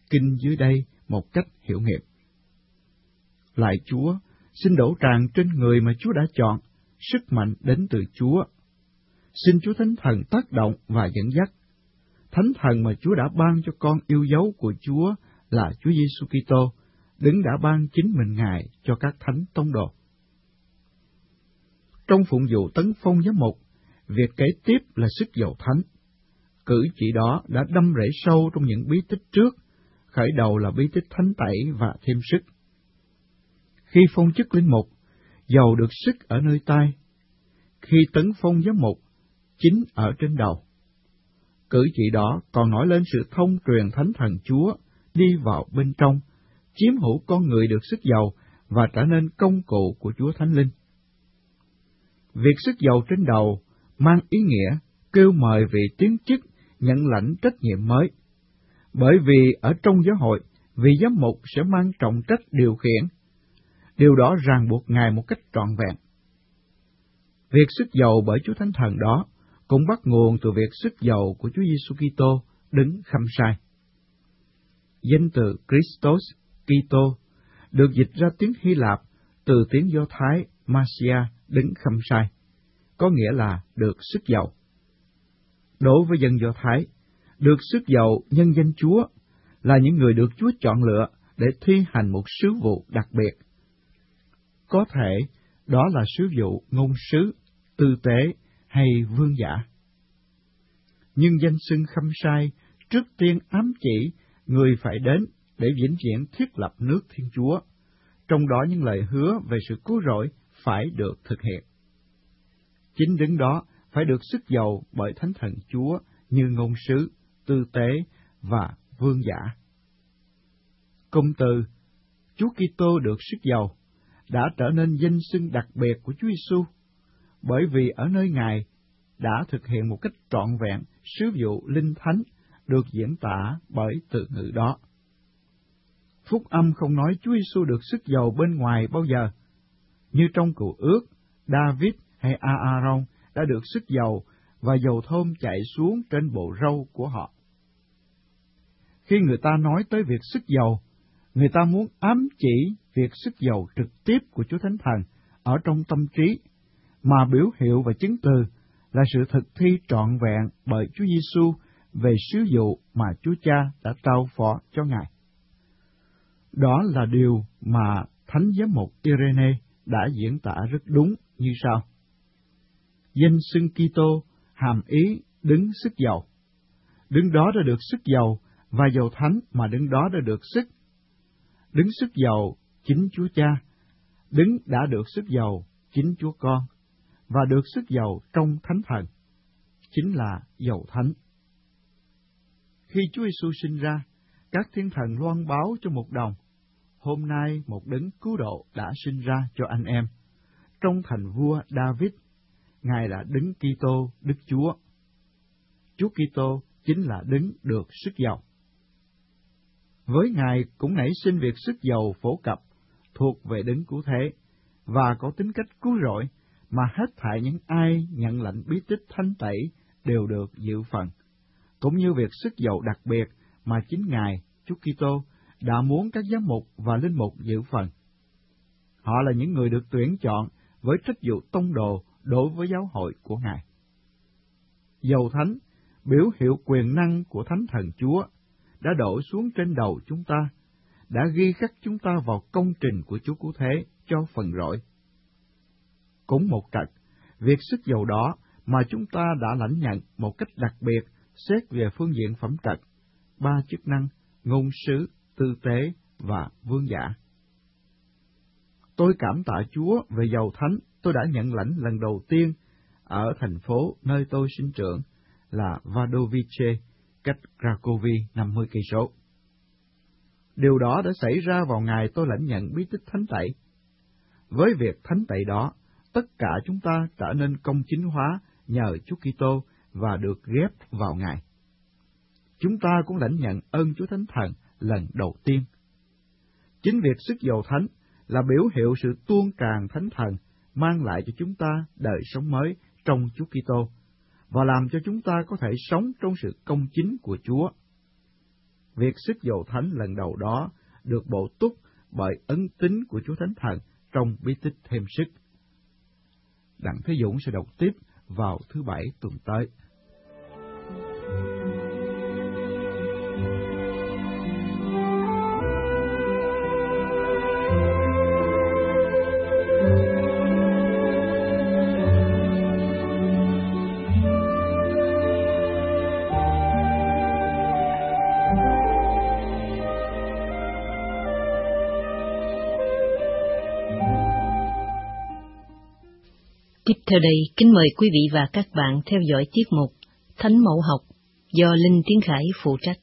kinh dưới đây một cách hiểu nghiệm. Lạy Chúa, xin đổ tràn trên người mà Chúa đã chọn, sức mạnh đến từ Chúa. Xin Chúa Thánh Thần tác động và dẫn dắt. Thánh Thần mà Chúa đã ban cho con yêu dấu của Chúa là Chúa Giêsu Kitô, Đấng đã ban chính mình Ngài cho các thánh tông đồ. Trong phụng vụ tấn phong giám mục, việc kể tiếp là sức dầu thánh. Cử chỉ đó đã đâm rễ sâu trong những bí tích trước, khởi đầu là bí tích thánh tẩy và thêm sức. Khi phong chức linh mục, dầu được sức ở nơi tai. Khi tấn phong giám mục, chính ở trên đầu. Cử chỉ đó còn nói lên sự thông truyền Thánh Thần Chúa đi vào bên trong, chiếm hữu con người được sức dầu và trở nên công cụ của Chúa Thánh Linh. Việc sức dầu trên đầu mang ý nghĩa kêu mời vị tiến chức nhận lãnh trách nhiệm mới, bởi vì ở trong giáo hội, vị giám mục sẽ mang trọng trách điều khiển. Điều đó ràng buộc Ngài một cách trọn vẹn. Việc sức dầu bởi Chúa Thánh Thần đó cũng bắt nguồn từ việc sức dầu của Chúa Giêsu Kitô Đấng khâm sai. Danh từ Christos, Kitô, được dịch ra tiếng Hy Lạp từ tiếng Do Thái Masia, Đấng khâm sai, có nghĩa là được sức dầu. Đối với dân Do Thái, được sức dầu nhân danh Chúa là những người được Chúa chọn lựa để thi hành một sứ vụ đặc biệt. Có thể đó là sứ vụ ngôn sứ, tư tế hay vương giả. Nhưng danh xưng khâm sai trước tiên ám chỉ người phải đến để vĩnh viễn thiết lập nước Thiên Chúa, trong đó những lời hứa về sự cứu rỗi phải được thực hiện. Chính Đấng đó phải được sức dầu bởi Thánh Thần Chúa như ngôn sứ, tư tế và vương giả. Cụm từ Chúa Kitô được sức dầu đã trở nên danh xưng đặc biệt của Chúa Giêsu, bởi vì ở nơi Ngài đã thực hiện một cách trọn vẹn sứ vụ linh thánh được diễn tả bởi từ ngữ đó. Phúc âm không nói Chúa Giêsu được sức dầu bên ngoài bao giờ, như trong Cựu Ước, David hay Aaron đã được sức dầu và dầu thơm chảy xuống trên bộ râu của họ. Khi người ta nói tới việc sức dầu, người ta muốn ám chỉ việc sức dầu trực tiếp của Chúa Thánh Thần ở trong tâm trí, mà biểu hiệu và chứng từ là sự thực thi trọn vẹn bởi Chúa Giêsu về sứ vụ mà Chúa Cha đã trao phó cho Ngài. Đó là điều mà Thánh Giám mục Irenê đã diễn tả rất đúng như sau. Danh xưng Kitô hàm ý đứng sức dầu. Đứng đó đã được sức dầu và dầu thánh mà đứng đó đã được sức. Đứng sức dầu chính Chúa Cha, đứng đã được sức dầu chính Chúa Con, và được sức dầu trong Thánh Thần, chính là dầu thánh. Khi Chúa Giêsu sinh ra, các thiên thần loan báo cho một đồng, hôm nay một đấng cứu độ đã sinh ra cho anh em. Trong thành vua David, Ngài là đấng Kitô Đức Chúa. Chúa Kitô chính là đấng được sức dầu. Với Ngài cũng nảy sinh việc sức dầu phổ cập, thuộc về đấng cứu thế, và có tính cách cứu rỗi, mà hết thảy những ai nhận lãnh bí tích thánh tẩy đều được dự phần, cũng như việc sức dầu đặc biệt mà chính Ngài, Chúa Kitô, đã muốn các giám mục và linh mục dự phần. Họ là những người được tuyển chọn với trách vụ tông đồ đối với giáo hội của Ngài. Dầu thánh, biểu hiệu quyền năng của Thánh Thần Chúa, đã đổ xuống trên đầu chúng ta, đã ghi khắc chúng ta vào công trình của Chúa Cứu Thế cho phần rỗi. Cũng một trật, việc sức dầu đó mà chúng ta đã lãnh nhận một cách đặc biệt xét về phương diện phẩm trật, 3 chức năng, ngôn sứ, tư tế và vương giả. Tôi cảm tạ Chúa về dầu thánh tôi đã nhận lãnh lần đầu tiên ở thành phố nơi tôi sinh trưởng là Wadowice, cách Cracovia 50 cây số. Điều đó đã xảy ra vào ngày tôi lãnh nhận bí tích thánh tẩy. Với việc thánh tẩy đó, tất cả chúng ta trở nên công chính hóa nhờ Chúa Kitô và được ghép vào Ngài. Chúng ta cũng lãnh nhận ơn Chúa Thánh Thần lần đầu tiên. Chính việc sức dầu thánh là biểu hiệu sự tuôn tràn Thánh Thần mang lại cho chúng ta đời sống mới trong Chúa Kitô và làm cho chúng ta có thể sống trong sự công chính của Chúa. Việc sức dầu thánh lần đầu đó được bổ túc bởi ấn tín của Chúa Thánh Thần trong bí tích thêm sức. Đặng Thế Dũng sẽ đọc tiếp vào thứ Bảy tuần tới. Tiếp theo đây, kính mời quý vị và các bạn theo dõi tiết mục Thánh Mẫu Học do Linh Tiến Khải phụ trách.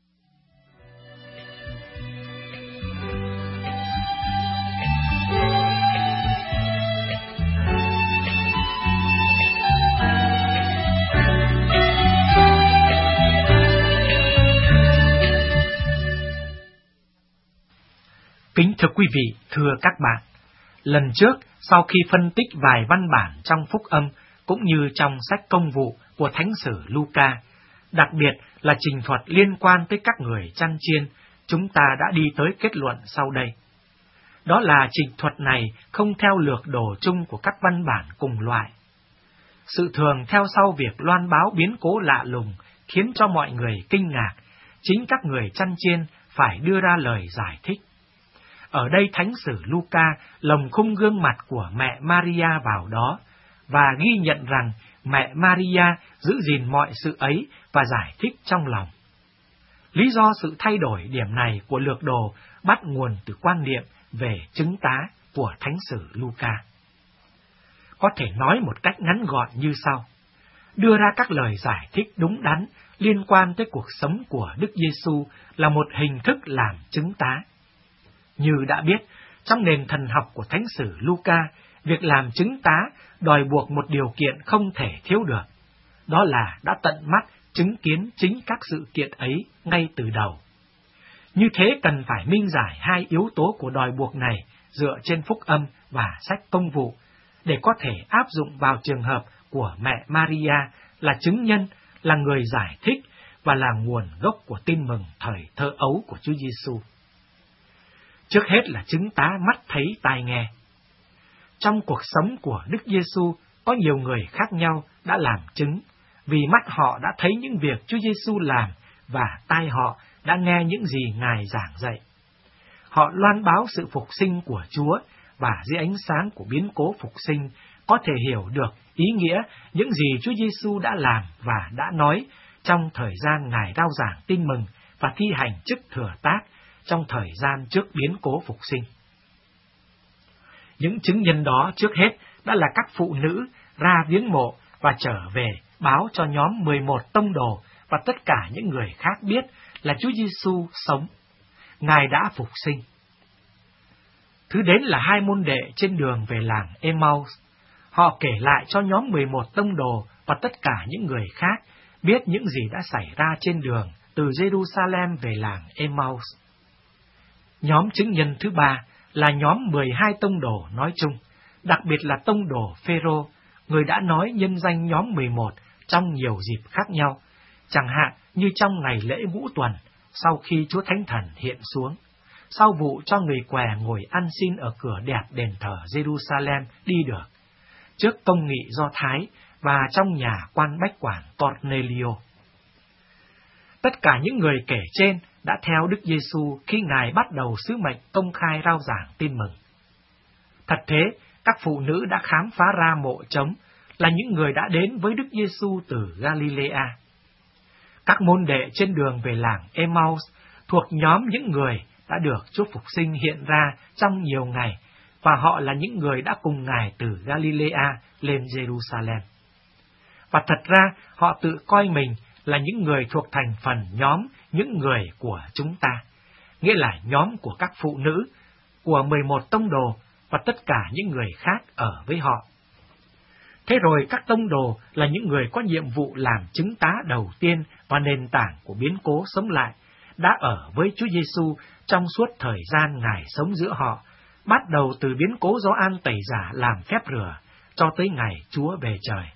Kính thưa quý vị, thưa các bạn, lần trước, sau khi phân tích vài văn bản trong Phúc Âm cũng như trong sách Công vụ của Thánh sử Luca, đặc biệt là trình thuật liên quan tới các người chăn chiên, chúng ta đã đi tới kết luận sau đây. Đó là trình thuật này không theo lược đồ chung của các văn bản cùng loại. Sự thường theo sau việc loan báo biến cố lạ lùng khiến cho mọi người kinh ngạc, chính các người chăn chiên phải đưa ra lời giải thích. Ở đây Thánh sử Luca lồng khung gương mặt của mẹ Maria vào đó và ghi nhận rằng mẹ Maria giữ gìn mọi sự ấy và giải thích trong lòng. Lý do sự thay đổi điểm này của lược đồ bắt nguồn từ quan niệm về chứng tá của Thánh sử Luca. Có thể nói một cách ngắn gọn như sau: đưa ra các lời giải thích đúng đắn liên quan tới cuộc sống của Đức Giêsu là một hình thức làm chứng tá. Như đã biết, trong nền thần học của Thánh sử Luca, việc làm chứng tá đòi buộc một điều kiện không thể thiếu được. Đó là đã tận mắt chứng kiến chính các sự kiện ấy ngay từ đầu. Như thế cần phải minh giải hai yếu tố của đòi buộc này dựa trên Phúc Âm và sách Công vụ, để có thể áp dụng vào trường hợp của mẹ Maria là chứng nhân, là người giải thích và là nguồn gốc của tin mừng thời thơ ấu của Chúa Giêsu. Trước hết là chứng tá mắt thấy tai nghe. Trong cuộc sống của Đức Giêsu có nhiều người khác nhau đã làm chứng, vì mắt họ đã thấy những việc Chúa Giêsu làm và tai họ đã nghe những gì Ngài giảng dạy. Họ loan báo sự phục sinh của Chúa và dưới ánh sáng của biến cố phục sinh có thể hiểu được ý nghĩa những gì Chúa Giêsu đã làm và đã nói trong thời gian Ngài rao giảng tin mừng và thi hành chức thừa tác trong thời gian trước biến cố phục sinh. Những chứng nhân đó trước hết đã là các phụ nữ ra viếng mộ và trở về báo cho nhóm 11 tông đồ và tất cả những người khác biết là Chúa Giêsu sống. Ngài đã phục sinh. Thứ đến là hai môn đệ trên đường về làng Emmaus. Họ kể lại cho nhóm 11 tông đồ và tất cả những người khác biết những gì đã xảy ra trên đường từ Jerusalem về làng Emmaus. Nhóm chứng nhân thứ ba là nhóm 12 tông đồ nói chung, đặc biệt là tông đồ Phêrô, người đã nói nhân danh nhóm 11 trong nhiều dịp khác nhau, chẳng hạn như trong ngày lễ Ngũ Tuần, sau khi Chúa Thánh Thần hiện xuống, sau vụ cho người què ngồi ăn xin ở cửa đẹp đền thờ Jerusalem đi được, trước công nghị Do Thái và trong nhà quan bách quản Cornelio. Tất cả những người kể trên đã theo Đức Giêsu khi Ngài bắt đầu sứ mệnh công khai rao giảng tin mừng. Thật thế, các phụ nữ đã khám phá ra mộ trống là những người đã đến với Đức Giêsu từ Galilea. Các môn đệ trên đường về làng Emmaus thuộc nhóm những người đã được Chúa Phục sinh hiện ra trong nhiều ngày, và họ là những người đã cùng Ngài từ Galilea lên Jerusalem. Và thật ra, họ tự coi mình là những người thuộc thành phần nhóm những người của chúng ta, nghĩa là nhóm của các phụ nữ, của 11 tông đồ và tất cả những người khác ở với họ. Thế rồi các tông đồ là những người có nhiệm vụ làm chứng tá đầu tiên và nền tảng của biến cố sống lại, đã ở với Chúa Giêsu trong suốt thời gian Ngài sống giữa họ, bắt đầu từ biến cố Gioan Tẩy Giả làm phép rửa, cho tới ngày Chúa về trời.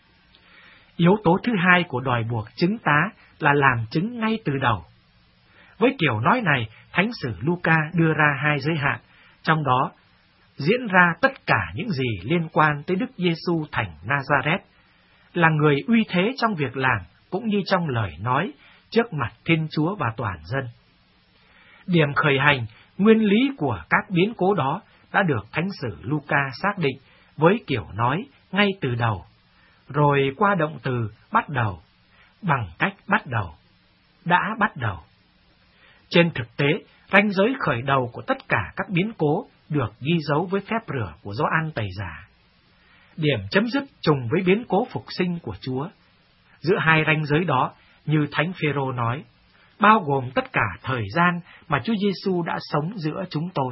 Yếu tố thứ hai của đòi buộc chứng tá là làm chứng ngay từ đầu. Với kiểu nói này, Thánh sử Luca đưa ra hai giới hạn, trong đó diễn ra tất cả những gì liên quan tới Đức Giêsu thành Nazareth, là người uy thế trong việc làm cũng như trong lời nói trước mặt Thiên Chúa và toàn dân. Điểm khởi hành, nguyên lý của các biến cố đó đã được Thánh sử Luca xác định với kiểu nói ngay từ đầu, rồi qua động từ bắt đầu, bằng cách bắt đầu, đã bắt đầu. Trên thực tế, ranh giới khởi đầu của tất cả các biến cố được ghi dấu với phép rửa của Gioan Tẩy Giả. Điểm chấm dứt trùng với biến cố phục sinh của Chúa. Giữa hai ranh giới đó, như Thánh Phêrô nói, bao gồm tất cả thời gian mà Chúa Giêsu đã sống giữa chúng tôi.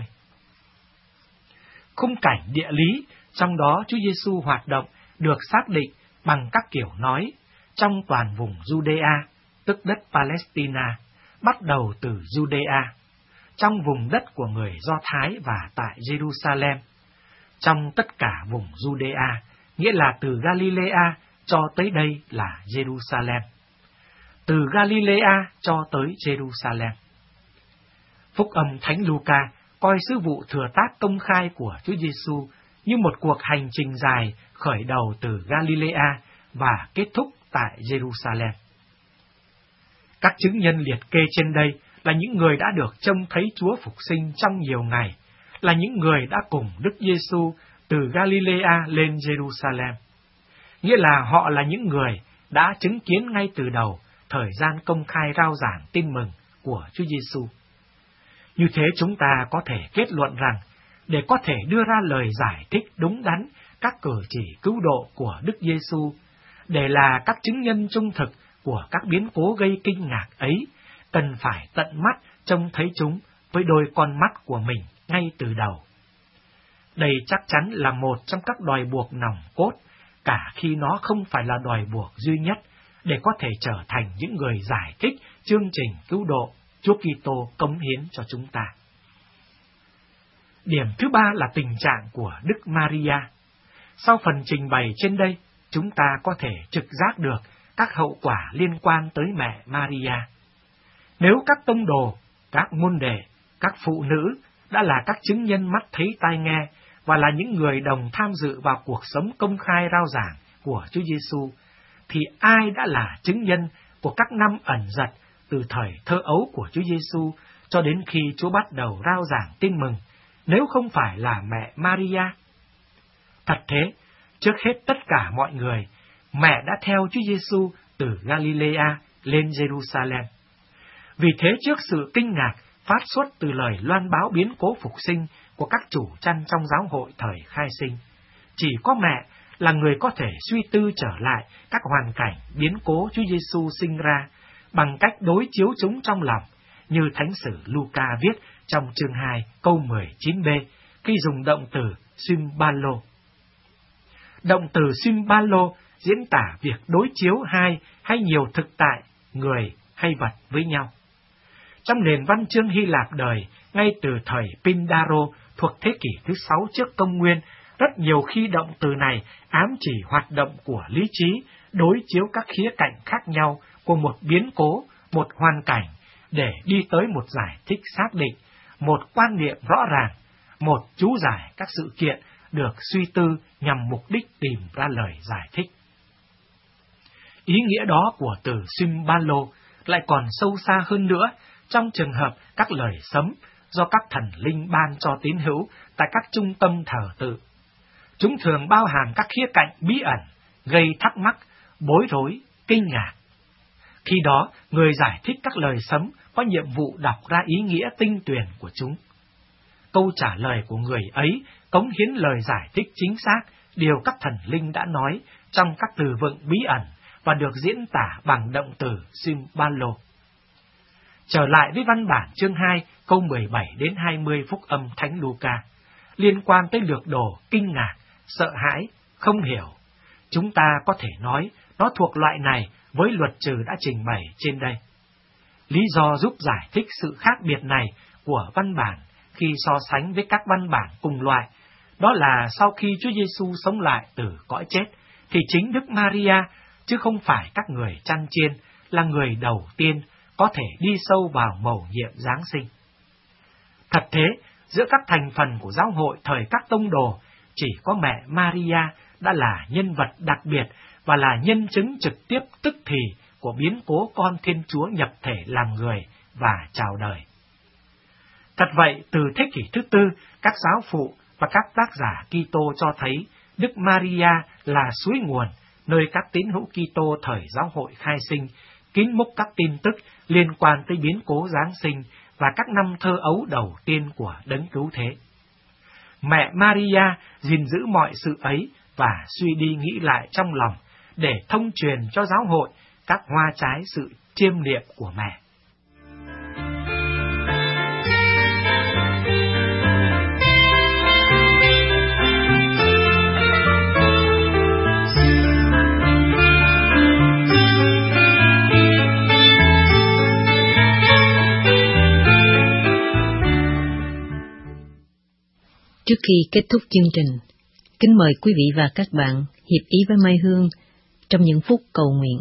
Khung cảnh địa lý trong đó Chúa Giêsu hoạt động được xác định bằng các kiểu nói trong toàn vùng Judea, tức đất Palestina, bắt đầu từ Judea, trong vùng đất của người Do Thái và tại Jerusalem, trong tất cả vùng Judea, nghĩa là từ Galilea cho tới đây là Jerusalem, từ Galilea cho tới Jerusalem. Phúc âm Thánh Luca coi sứ vụ thừa tác công khai của Chúa Giêsu như một cuộc hành trình dài khởi đầu từ Galilea và kết thúc tại Jerusalem. Các chứng nhân liệt kê trên đây là những người đã được trông thấy Chúa phục sinh trong nhiều ngày, là những người đã cùng Đức Giêsu từ Galilea lên Jerusalem. Nghĩa là họ là những người đã chứng kiến ngay từ đầu thời gian công khai rao giảng tin mừng của Chúa Giêsu. Như thế chúng ta có thể kết luận rằng, để có thể đưa ra lời giải thích đúng đắn các cử chỉ cứu độ của Đức Giêsu, để là các chứng nhân trung thực của các biến cố gây kinh ngạc ấy, cần phải tận mắt trông thấy chúng với đôi con mắt của mình ngay từ đầu. Đây chắc chắn là một trong các đòi buộc nòng cốt, cả khi nó không phải là đòi buộc duy nhất, để có thể trở thành những người giải thích chương trình cứu độ Chúa Kitô cống hiến cho chúng ta. Điểm thứ ba là tình trạng của Đức Maria. Sau phần trình bày trên đây, chúng ta có thể trực giác được các hậu quả liên quan tới mẹ Maria. Nếu các tông đồ, các môn đệ, các phụ nữ đã là các chứng nhân mắt thấy tai nghe và là những người đồng tham dự vào cuộc sống công khai rao giảng của Chúa Giêsu, thì ai đã là chứng nhân của các năm ẩn dật từ thời thơ ấu của Chúa Giêsu cho đến khi Chúa bắt đầu rao giảng tin mừng, nếu không phải là mẹ Maria? Thật thế, trước hết tất cả mọi người, mẹ đã theo Chúa Giêsu từ Galilea lên Jerusalem. Vì thế trước sự kinh ngạc phát xuất từ lời loan báo biến cố phục sinh của các chủ chăn trong giáo hội thời khai sinh, chỉ có mẹ là người có thể suy tư trở lại các hoàn cảnh biến cố Chúa Giêsu sinh ra bằng cách đối chiếu chúng trong lòng, như Thánh sử Luca viết trong chương 2 câu 19b khi dùng động từ symbalo. Động từ symbalo diễn tả việc đối chiếu hai hay nhiều thực tại, người hay vật với nhau. Trong nền văn chương Hy Lạp đời, ngay từ thời Pindaro thuộc thế kỷ thứ 6 trước công nguyên, rất nhiều khi động từ này ám chỉ hoạt động của lý trí, đối chiếu các khía cạnh khác nhau của một biến cố, một hoàn cảnh, để đi tới một giải thích xác định, một quan niệm rõ ràng, một chú giải các sự kiện được suy tư nhằm mục đích tìm ra lời giải thích. Ý nghĩa đó của từ symbalo lại còn sâu xa hơn nữa trong trường hợp các lời sấm do các thần linh ban cho tín hữu tại các trung tâm thờ tự. Chúng thường bao hàm các khía cạnh bí ẩn, gây thắc mắc, bối rối, kinh ngạc. Khi đó, người giải thích các lời sấm có nhiệm vụ đọc ra ý nghĩa tinh tuyền của chúng. Câu trả lời của người ấy cống hiến lời giải thích chính xác điều các thần linh đã nói trong các từ vựng bí ẩn và được diễn tả bằng động từ symbalo. Trở lại với văn bản chương 2 câu 17 đến 20 phúc âm Thánh Luca, liên quan tới lược đồ kinh ngạc, sợ hãi, không hiểu. Chúng ta có thể nói nó thuộc loại này với luật trừ đã trình bày trên đây. Lý do giúp giải thích sự khác biệt này của văn bản khi so sánh với các văn bản cùng loại, đó là sau khi Chúa Giêsu sống lại từ cõi chết, thì chính Đức Maria, chứ không phải các người chăn chiên, là người đầu tiên có thể đi sâu vào mầu nhiệm Giáng sinh. Thật thế, giữa các thành phần của giáo hội thời các tông đồ, chỉ có mẹ Maria đã là nhân vật đặc biệt và là nhân chứng trực tiếp tức thì của biến cố con Thiên Chúa nhập thể làm người và chào đời. Thật vậy, từ thế kỷ thứ tư, các giáo phụ và các tác giả Kitô cho thấy Đức Maria là suối nguồn, nơi các tín hữu Kitô thời giáo hội khai sinh, kín mốc các tin tức liên quan tới biến cố Giáng sinh và các năm thơ ấu đầu tiên của Đấng Cứu Thế. Mẹ Maria gìn giữ mọi sự ấy và suy đi nghĩ lại trong lòng để thông truyền cho giáo hội các hoa trái sự chiêm niệm của mẹ. Trước khi kết thúc chương trình, kính mời quý vị và các bạn hiệp ý với Mai Hương trong những phút cầu nguyện.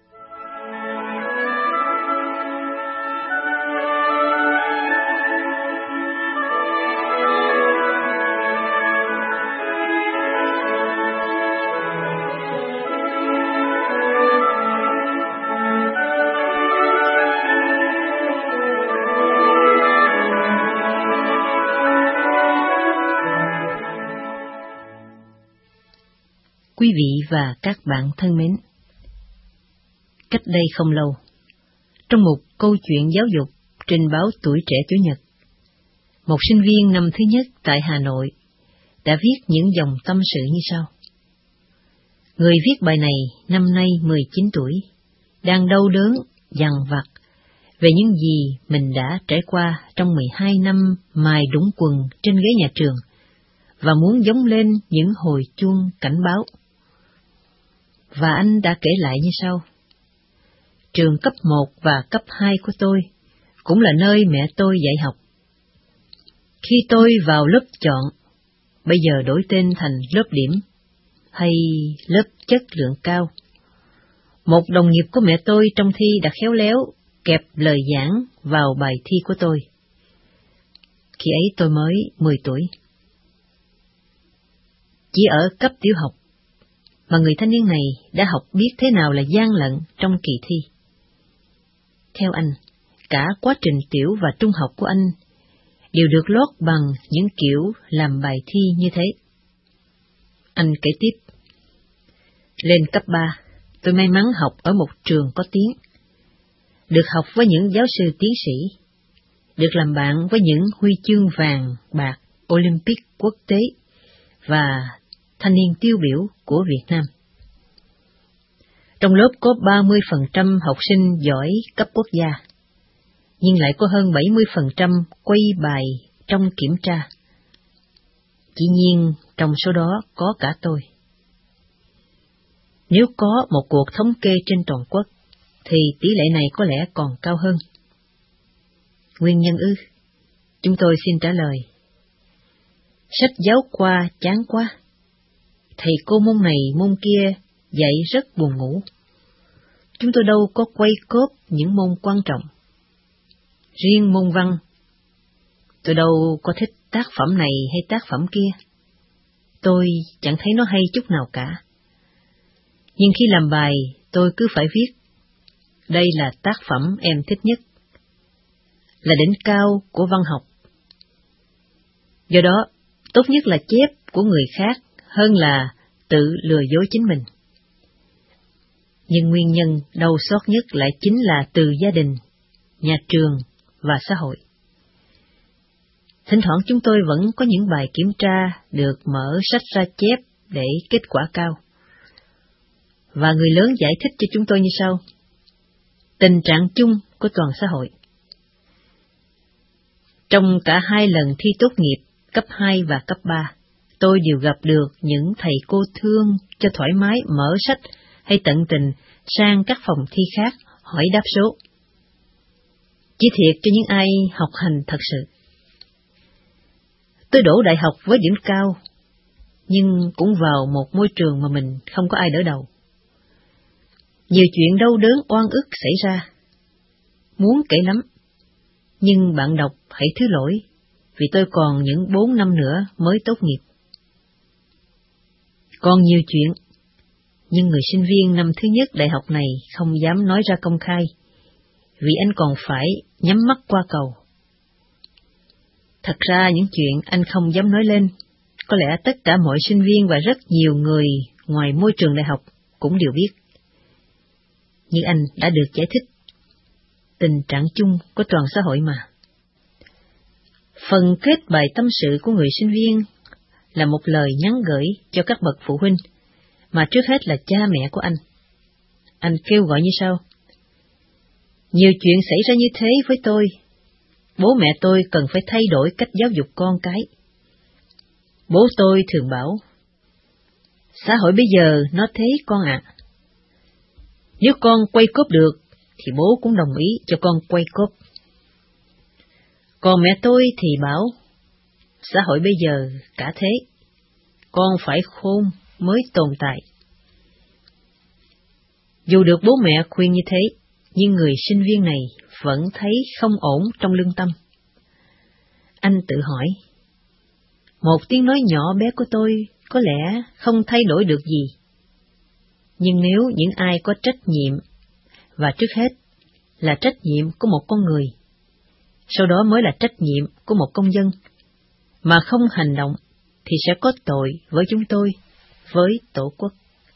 Quý vị và các bạn thân mến, cách đây không lâu, trong một câu chuyện giáo dục trình báo Tuổi Trẻ Chủ nhật, một sinh viên năm thứ nhất tại Hà Nội đã viết những dòng tâm sự như sau. Người viết bài này năm nay 19 tuổi, đang đau đớn, dằn vặt về những gì mình đã trải qua trong 12 năm mài đũng quần trên ghế nhà trường và muốn giống lên những hồi chuông cảnh báo. Và anh đã kể lại như sau. Trường cấp 1 và cấp 2 của tôi cũng là nơi mẹ tôi dạy học. Khi tôi vào lớp chọn, bây giờ đổi tên thành lớp điểm, hay lớp chất lượng cao, một đồng nghiệp của mẹ tôi trong thi đã khéo léo kẹp lời giảng vào bài thi của tôi. Khi ấy tôi mới 10 tuổi. Chỉ ở cấp tiểu học, mà người thanh niên này đã học biết thế nào là gian lận trong kỳ thi. Theo anh, cả quá trình tiểu và trung học của anh đều được lót bằng những kiểu làm bài thi như thế. Anh kể tiếp. Lên cấp 3, tôi may mắn học ở một trường có tiếng, được học với những giáo sư tiến sĩ, được làm bạn với những huy chương vàng, bạc, Olympic quốc tế và thanh niên tiêu biểu của Việt Nam. Trong lớp có 30% học sinh giỏi cấp quốc gia, nhưng lại có hơn 70% quay bài trong kiểm tra. Chỉ nhiên trong số đó có cả tôi. Nếu có một cuộc thống kê trên toàn quốc, thì tỷ lệ này có lẽ còn cao hơn. Nguyên nhân ư? Chúng tôi xin trả lời. Sách giáo khoa chán quá. Thầy cô môn này môn kia dạy rất buồn ngủ. Chúng tôi đâu có quay cóp những môn quan trọng. Riêng môn văn, tôi đâu có thích tác phẩm này hay tác phẩm kia. Tôi chẳng thấy nó hay chút nào cả. Nhưng khi làm bài, tôi cứ phải viết. Đây là tác phẩm em thích nhất, là đỉnh cao của văn học. Do đó, tốt nhất là chép của người khác hơn là tự lừa dối chính mình. Nhưng nguyên nhân đau xót nhất lại chính là từ gia đình, nhà trường và xã hội. Thỉnh thoảng chúng tôi vẫn có những bài kiểm tra được mở sách ra chép để kết quả cao. Và người lớn giải thích cho chúng tôi như sau. Tình trạng chung của toàn xã hội. Trong cả hai lần thi tốt nghiệp cấp 2 và cấp 3, tôi đều gặp được những thầy cô thương cho thoải mái mở sách hay tận tình sang các phòng thi khác hỏi đáp số. Chỉ thiệt cho những ai học hành thật sự. Tôi đỗ đại học với điểm cao, nhưng cũng vào một môi trường mà mình không có ai đỡ đầu. Nhiều chuyện đau đớn oan ức xảy ra. muốn kể lắm, nhưng bạn đọc hãy thứ lỗi, vì tôi còn những 4 năm nữa mới tốt nghiệp. Còn nhiều chuyện, nhưng người sinh viên năm thứ nhất đại học này không dám nói ra công khai, vì anh còn phải nhắm mắt qua cầu. Thật ra những chuyện anh không dám nói lên, có lẽ tất cả mọi sinh viên và rất nhiều người ngoài môi trường đại học cũng đều biết. Như anh đã được giải thích, tình trạng chung của toàn xã hội mà. Phần kết bài tâm sự của người sinh viên là một lời nhắn gửi cho các bậc phụ huynh, mà trước hết là cha mẹ của anh. Anh kêu gọi như sau: nhiều chuyện xảy ra như thế với tôi. Bố mẹ tôi cần phải thay đổi cách giáo dục con cái. Bố tôi thường bảo, xã hội bây giờ nó thế con ạ. Nếu con quay cốp được, thì bố cũng đồng ý cho con quay cốp. Còn mẹ tôi thì bảo, xã hội bây giờ cả thế, con phải khôn mới tồn tại. Dù được bố mẹ khuyên như thế, nhưng người sinh viên này vẫn thấy không ổn trong lương tâm. Anh tự hỏi, một tiếng nói nhỏ bé của tôi có lẽ không thay đổi được gì. Nhưng nếu những ai có trách nhiệm, và trước hết là trách nhiệm của một con người, sau đó mới là trách nhiệm của một công dân, mà không hành động, thì sẽ có tội với chúng tôi, với Tổ quốc.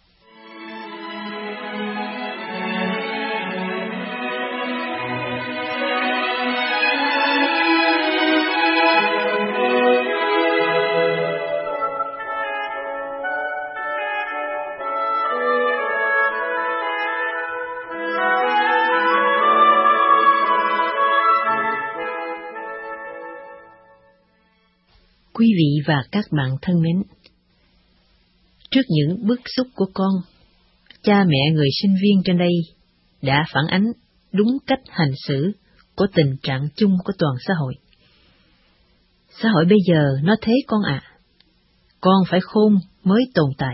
Quý vị và các bạn thân mến, trước những bức xúc của con, cha mẹ người sinh viên trên đây đã phản ánh đúng cách hành xử của tình trạng chung của toàn xã hội. Xã hội bây giờ nó thế con ạ. Con phải khôn mới tồn tại.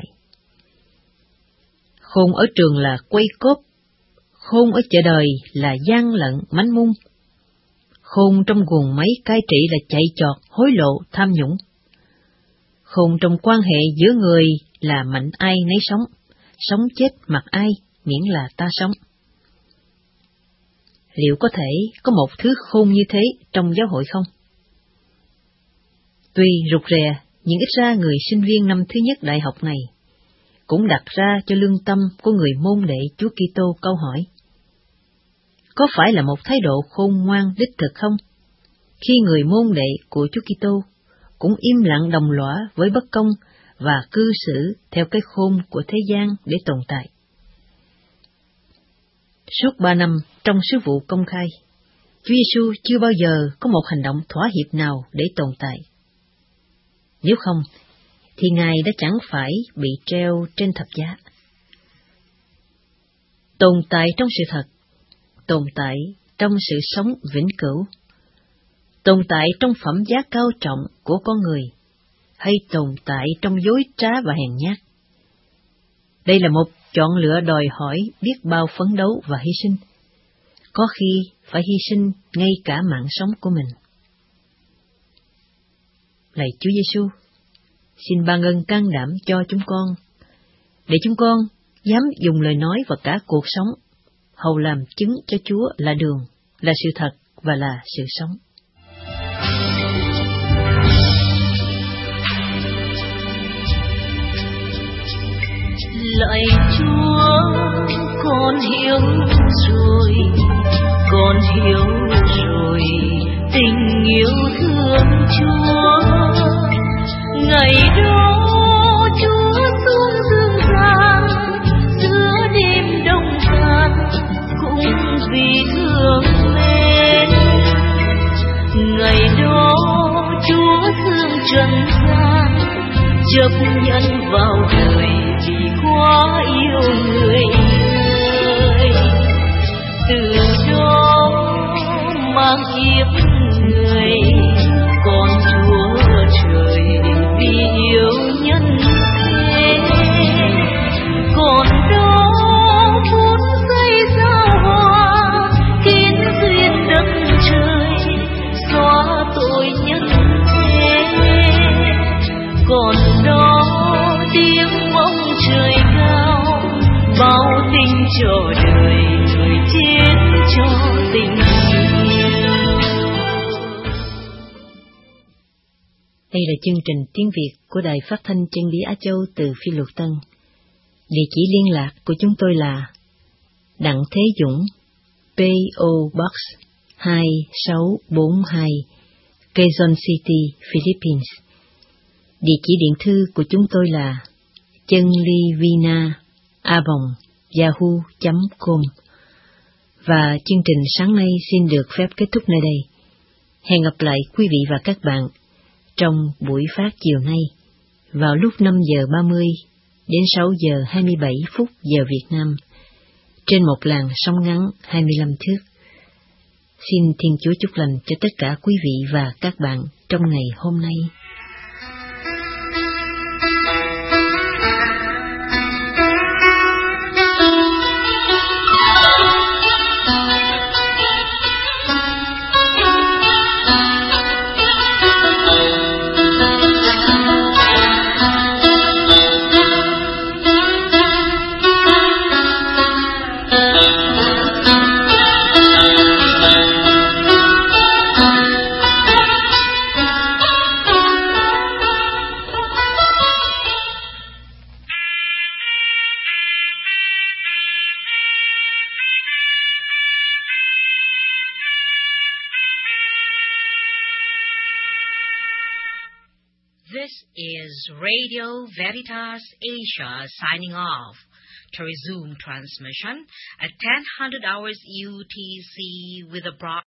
Khôn ở trường là quay cốp, khôn ở chợ đời là gian lận mánh mung, khôn trong guồng máy cai trị là chạy chọt, hối lộ, tham nhũng. Khôn trong quan hệ giữa người là mạnh ai nấy sống, sống chết mặc ai miễn là ta sống. Liệu có thể có một thứ khôn như thế trong giáo hội không? Tuy rụt rè, nhưng ít ra người sinh viên năm thứ nhất đại học này cũng đặt ra cho lương tâm của người môn đệ Chúa Kitô câu hỏi: có phải là một thái độ khôn ngoan đích thực không, khi người môn đệ của Chúa Kitô cũng im lặng đồng lõa với bất công và cư xử theo cái khôn của thế gian để tồn tại? Suốt 3 năm trong sứ vụ công khai, Chúa Giêsu chưa bao giờ có một hành động thỏa hiệp nào để tồn tại. Nếu không, thì Ngài đã chẳng phải bị treo trên thập giá. Tồn tại trong sự thật, tồn tại trong sự sống vĩnh cửu, tồn tại trong phẩm giá cao trọng của con người, hay tồn tại trong dối trá và hèn nhát. Đây là một chọn lựa đòi hỏi biết bao phấn đấu và hy sinh, có khi phải hy sinh ngay cả mạng sống của mình. Lạy Chúa Giêsu, xin ban ơn can đảm cho chúng con, để chúng con dám dùng lời nói và cả cuộc sống, hầu làm chứng cho Chúa là đường, là sự thật và là sự sống. Lạy Chúa, con hiểu rồi, con hiểu rồi, tình yêu thương Chúa. Ngày đó Chúa xuống dương gian, giữa đêm đông than, cũng vì thương mến. Ngày đó Chúa thương trần gian, chấp nhận vào đời vì quá yêu người ơi. Từ đó mang kiếp người, con Chúa trời vì yêu nhân thế. Còn đó phút giây giao hòa, kín duyên Đây là chương trình tiếng Việt của Đài Phát thanh Chân lý Á Châu từ Phi Luật Tân. Địa chỉ liên lạc của chúng tôi là Đặng Thế Dũng, P.O. Box 2642, Quezon City, Philippines. Địa chỉ điện thư của chúng tôi là chanlivina@yahoo.com. Và chương trình sáng nay xin được phép kết thúc nơi đây. Hẹn gặp lại quý vị và các bạn trong buổi phát chiều nay vào lúc 5 giờ 30 đến 6 giờ 27 phút giờ Việt Nam trên một làn sóng ngắn 25 thước. Xin Thiên Chúa chúc lành cho tất cả quý vị và các bạn trong ngày hôm nay. This is Radio Veritas Asia signing off. To resume transmission at 10:00 hours UTC with a broad